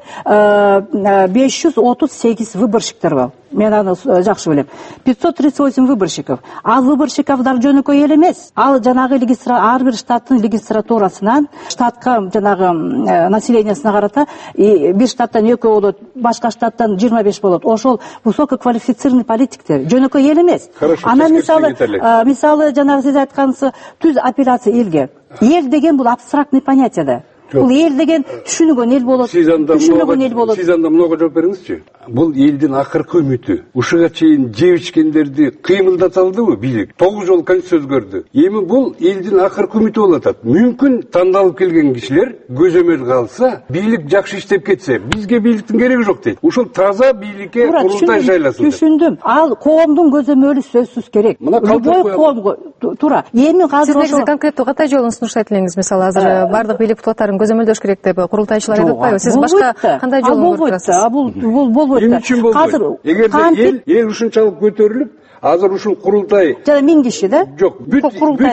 538 выборщиктер бар. Мен аны жакшы билем. 538 выборщиков. Ал выборщиковдар жөнөкөй эл эмес. Ал жанагы ар бир штаттын регистратурасынан штатка жанагы населениясына карата бир штаттан 2 болот, башка штаттан 25 болот. Ошол высококвалифицированный политиктер, жөнөкөй эл эмес. Ана мисалы жанагы сиз айткансыз түз апелляция элге. Эл деген бул абстрактный понятие да. Бул эл деген түшүнүгөн эл болот. Түшүнүгөн эл болот. Сиз анда мынага жооп бериңизчи. Бул элдин акыркы үмүтү. Ушуга чейин жеп ичкендерди кыймылдата алдыбы бийлик? 9 жолу конституция өзгөрдү. Эми бул элдин акыркы үмүтү болуп атат. Мүмкүн тандалып келген кишилер көзөмөл калса, бийлик жакшы иштеп кетсе, бизге бийликтин кереги жок дейт. Ушул таза бийликке курултай шайласын. Түшүндүм. Ал коомдун көзөмөлү сөзсүз керек. Любой коомго туура. Эми азыр ошо конкреттүү кандай жолун сунуштайт элеңиз? Мисалы азыр бардык бийлик депутаттарын көзөмөлдөш керек деп курултайчылар айтып атпайбы? Сиз башка кандай жолун көрүп турасыз? Бул эмне үчүн болбойт? Эгерде эл ушунчалык көтөрүлүп, азыр ушул курултай жана 1000 киши да? Жок, бүт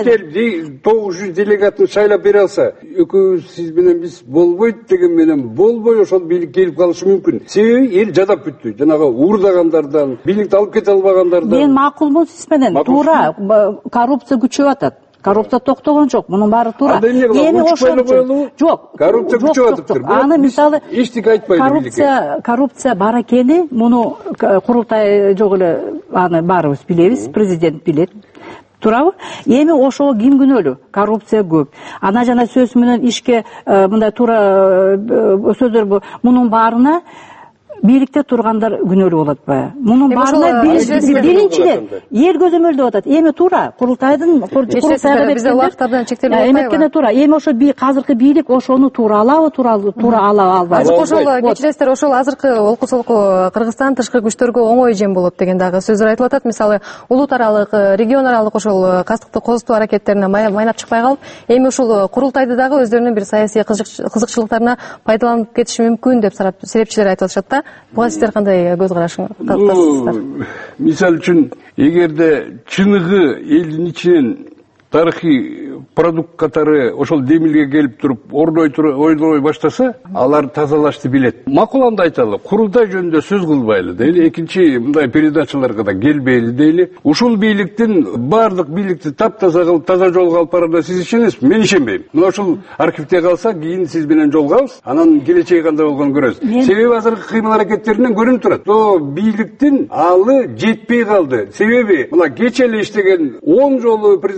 эл 900 делегатын шайлап бере алса, экөөбүз сиз менен биз болбойт деген менен болбой ошол бийлик келип калышы мүмкүн. Себеби эл жадап бүттү. Жанагы уурдагандардан, бийликти алып кете албагандардан. Мен макулмун сиз менен. Туура, коррупция күчөп атат. Коррупция токтогон жок, мунун баары туура. Эми ошол жок. Коррупция күчөп атыптыр. Аны мисалы эчтеке айтпайбы бийликке. Коррупция бар экени, муну курултай жок эле аны баарыбыз билебиз, президент билет. Туурабы? Эми ошого ким күнөөлүү? Коррупция көп. Ана жана сөз менен ишке мындай туура сөздөр мунун баарына бийликте тургандар күнөөлүү болот баягы. Мунун баарына биринчиден эл көзөмөлдөп атат. Эми туура курултайдын курултайга бизде убактардан чектелип атпайбы? Эметкене туура. Эми ошо азыркы бийлик ошону туура алабы, туура ала албайбы? Ошол кечиресиздер, ошол азыркы олку-солку Кыргызстан тышкы күчтөргө оңой жем болот деген дагы сөздөр айтылып атат. Мисалы улут аралык, регион аралык ошол кастыкты козутуу аракеттерине майнап чыкпай калып, эми ушул курултайды дагы өздөрүнүн бир саясий кызыкчылыктарына пайдаланып кетиши мүмкүн деп серепчилер айтып атышат да. Буга сиздер кандай көз карашыңыздар? Мисал үчүн, эгерде чыныгы элдин ичинен тарыхый продукт катары ошол демилге келип туруп ойдой баштаса, алар тазалашты билет. Макул анда айталы, курултай жөнүндө сөз кылбайлы дейли, экинчи мындай передачаларга да келбейли дейли. Ушул бийликтин бардык бийликти таптаза кылып, таза жолго алып барарда сиз ишенесизби? Мен ишенбейм. Мына ушул архивде калса, кийин сиз менен жолугабыз, анан келечеги кандай болгонун көрөбүз. Себеби азыркы кыймыл аракеттеринен көрүнүп турат. Бийликтин алы жетпей калды. Себеби мына кече эле иштеген 10 жолу президент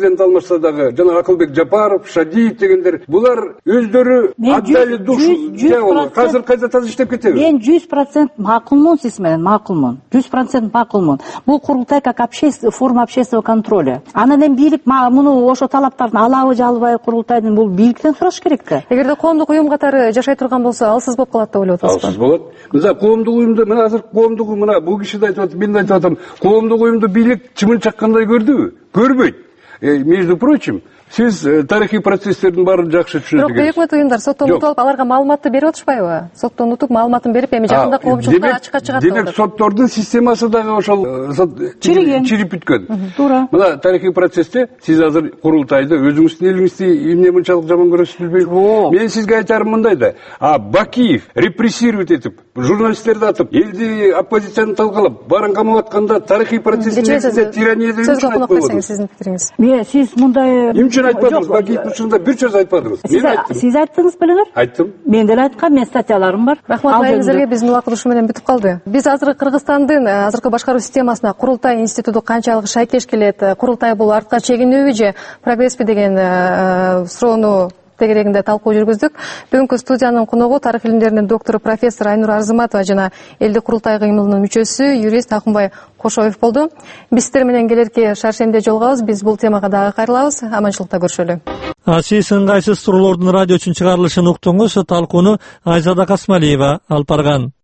болса дагы жана Акылбек Жапаров, Шадиев дегендер булар өздөрү отдали душу. Азыр кайда таза иштеп кетеби? Мен 100% макулмун сиз менен, макулмун. 100% макулмун. Бул курултай как форма общественного контроля. Анан эми бийлик муну ошо талаптарын алабы же албайбы курултайдын бул бийликтен сураш керек да. Эгерде коомдук уюм катары жашай турган болсо, алсыз болуп калат деп ойлоп атасызбы? Алсыз болот. Мына коомдук уюмду, мына азыр коомдук мына бул киши да айтып атат, мен да айтып атам. Коомдук уюмду бийлик чымын чаккандай көрдүбү? Көрбөйт. Между прочим, сиз тарыхый процесстердин баарын жакшы түшүнөт экенсиз. Бирок өкмөт уюмдар соттон утуп алып аларга маалыматты берип атышпайбы? Соттон утуп маалыматын берип, эми жакында коомчулукка ачыкка чыгат. Демек соттордун системасы дагы ошол чирип бүткөн. Туура. Мына тарыхый процессте сиз азыр курултайды өзүңүздүн элиңизди эмне мынчалык жаман көрөсүз билбейм. Мен сизге айтарым мындай да. Бакиев репрессировать этип, журналисттерди атып, элди оппозицияны талкалап, баарын камап атканда тарыхый процесстин тирания деген сөз айтпайсыңыз. Сиздин пикириңиз. Сиз мындай айтпадыңыз, Бакиев учурунда бир сөз айтпадыңыз. Мен айттым. Сиз айттыңыз белеңер? Айттым. Мен деле айткам, мен статьяларым бар. Рахмат айыңыздарга, биздин убакыт ушу менен бүтүп калды. Биз азыр Кыргызстандын азыркы башкаруу системасына курултай институту канчалык шайкеш келет, курултай бул артка чегинүүбү же прогресспи деген суроону тегерегинде талкуу жүргүздүк. Бүгүнкү студиянын коногу тарых илимдеринин доктору профессор Айнур Арзыматова жана элдик курултай кыймылынын мүчөсү юрист Акынбай Кошоев болду. Биз сиздер менен келерки шаршембиде жолугабыз. Биз бул темага дагы кайрылабыз. Аманчылыкта көрүшөлү. Сиз ыңгайсыз туруулордун радио үчүн чыгарылышын уктуңуз. Талкууну Айзада Касмалиева алып барган.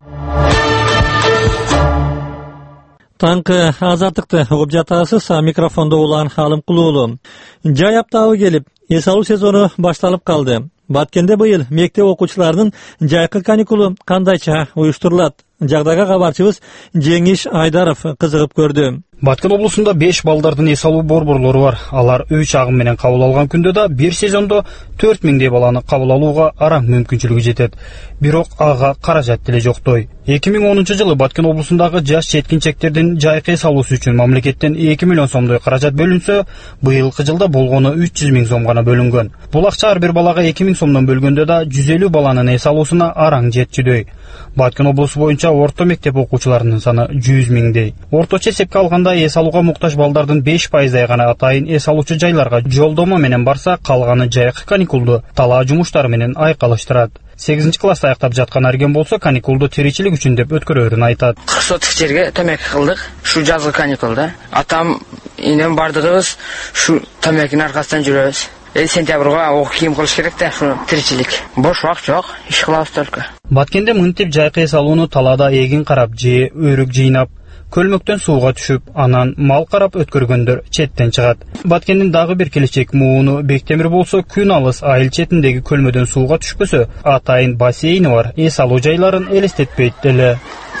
Таңкы азаттыкты угуп жатасыз. Микрофондо Улан Халымкулуулу. Жай аптабы келип, эс алуу сезону башталып калды. Баткенде быйыл мектеп окуучуларынын жайкы каникулу кандайча уюштурулат? Жагдайга кабарчыбыз Жеңиш Айдаров кызыгып көрдү. Баткен облусунда 5 балдардын эс алуу борборлору бар. Алар 3 агым менен кабыл алган күндө да бир сезондо 4000 баланы кабыл алууга араң мүмкүнчүлүгү жетет. Бирок ага каражат деле жоктой. 2010 жылы Баткен облусундагы жаш жеткинчектердин жайкы эс алуусу үчүн мамлекеттен 2 миллион сомдой каражат бөлүнсө, быйылкы жылда болгону 300 000 сом гана бөлүнгөн. Бул акча ар бир балага 2 000 сомдон бөлгөндө да 150 баланын эс алуусуна араң жетчүдөй. Баткен облусу боюнча орто мектеп окуучуларынын саны 100 000дей. Орточо эсепке алганда эс алууга муктаж балдардын 5% гана атайын эс алуучу жайларга жолдомо менен барса, калганы жайкы каникулду талаа жумуштары менен айкалыштырат. 8-класста аяктап жаткан арген болсо, каникулду тиричилик үчүн деп өткөрөөрүн айтат. 40 соток жерге тамеки кылдык. Шу жазгы каникулда атам, энем бардыгыбыз шу тамекинин аркасынан жүрөбүз. Сентябрга ок кийим кылыш керек да, шу тиричилик. Бош убакыт жок, иш кылабыз только. Баткенде мынтип жайкы эс алууну талаада эгин карап же өрүк жыйнап, көлмөктөн сууга түшүп, анан мал карап өткөргөндөр четтен чыгат. Баткендин дагы бир келечек мууну Бектемир болсо, күн алыс айыл четиндеги көлмөдөн сууга түшпөсө, атайын бассейни бар эс алуу жайларын элестетпейт деле.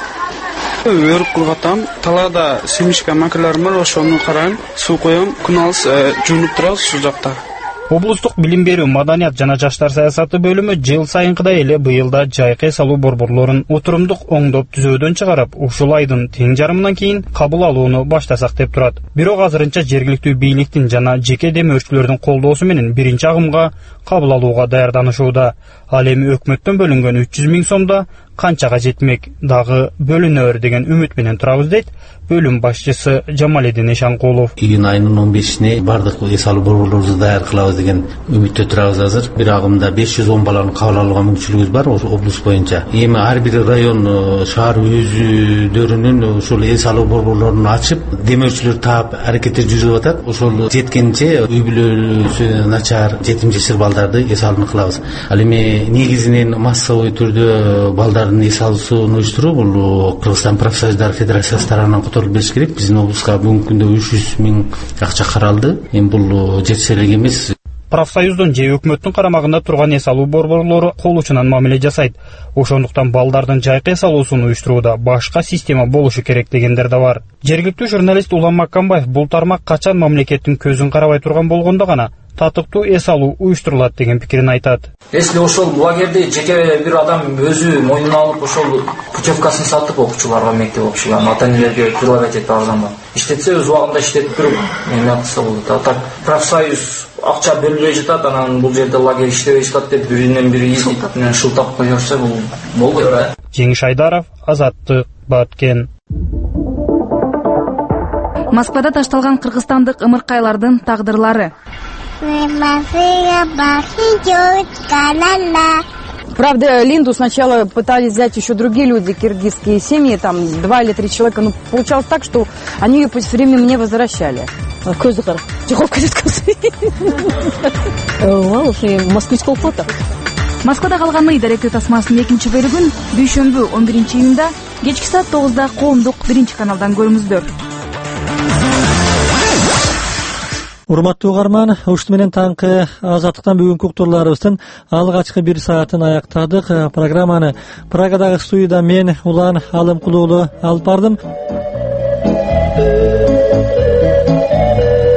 Өрүк кылгатам, талаада семишка макаларым бар, ошону карайм, суу коем, күн алыс жуунуп турабыз ушул жакта. Облустук билим берүү, маданият жана жаштар саясаты бөлүмү жыл сайынкыдай эле быйылда жайкы эс алуу борборлорун отурумдук оңдоп түзөөдөн чыгарып, ушул айдын тең жарымынан кийин кабыл алууну баштасак деп турат. Бирок азырынча жергиликтүү бийликтин жана жеке демөөрчүлөрдүн колдоосу менен биринчи агымга кабыл алууга даярданышууда. Ал эми өкмөттөн бөлүнгөн 300 000 сомда канчага жетмек, дагы бөлүнөр деген үмүт менен турабыз дейт бөлүм башчысы Жамалидин Ишанкулов. Июнь айынын 15-ине бардык эс алуу борборлорубузду даяр кылабыз деген үмүттө турабыз азыр. Бир агымда 510 баланы кабыл алууга мүмкүнчүлүгүбүз бар облус боюнча. Эми ар бир район, шаар өзүдөрүнүн ушул эс алуу борборлорун ачып, демөөрчүлөр таап аракеттер жүрүп атат. Ошол жеткенче үй бүлөсү начар, жетим жесир балдарды эс алууну кылабыз. Ал эми негизинен массовый түрдө балдардын эс алуусун уюштуруу бул Кыргызстан профсоюздар федерациясы тарабынан которулуп бериш керек. Биздин облуска бүгүнкү күндө 300 000 акча каралды. Эми бул жетишселик эмес. Профсоюздун же өкмөттүн карамагында турган эс алуу борборлору кол учунан мамиле жасайт. Ошондуктан балдардын жайкы эс алуусун уюштурууда башка система болушу керек дегендер да бар. Жергиликтүү журналист Улан Маккамбаев бул тармак качан мамлекеттин көзүн карабай турган болгондо гана татыктуу эс алуу уюштурулат деген пикирин айтат. Если ошол лагерде жеке бир адам өзү мойнуна алып ошол путевкасын сатып окуучуларга, мектеп окуучуларына, ата-энелерге предлагать этип арзанба иштетсе, өз убагында иштетип туруп эме кылса болот. А так профсоюз акча бөлүнбөй жатат, анан бул жерде лагерь иштебей жатат деп биринен бири менен шылтап кое берсе, бул болбойт да. Жеңиш Айдаров, Азаттык, Баткен. Москвада ташталган кыргызстандык ымыркайлардын тагдырлары. Правда, Линду сначала пытались взять еще другие люди, киргизские семьи, там 2 или 3 человека, но получалось так, что они ее все время мне возвращали. Көзі қар, жоғалып кетеді көзі. Москвич фото. Москвада калган ый даректі тасмасынын 2-чі бөлүгүн дүйшөмбү 11-июнда кечки саат 9-да коомдук 1-чи каналдан көрүңүздөр. Урматтуу угарман, ушуну менен таңкы Азаттыктан бүгүнкү уктурларыбыздын алгачкы 1 саатын аяктадык. Программаны Прагадагы студияда мен Улан Алымкулуулу алып бардым.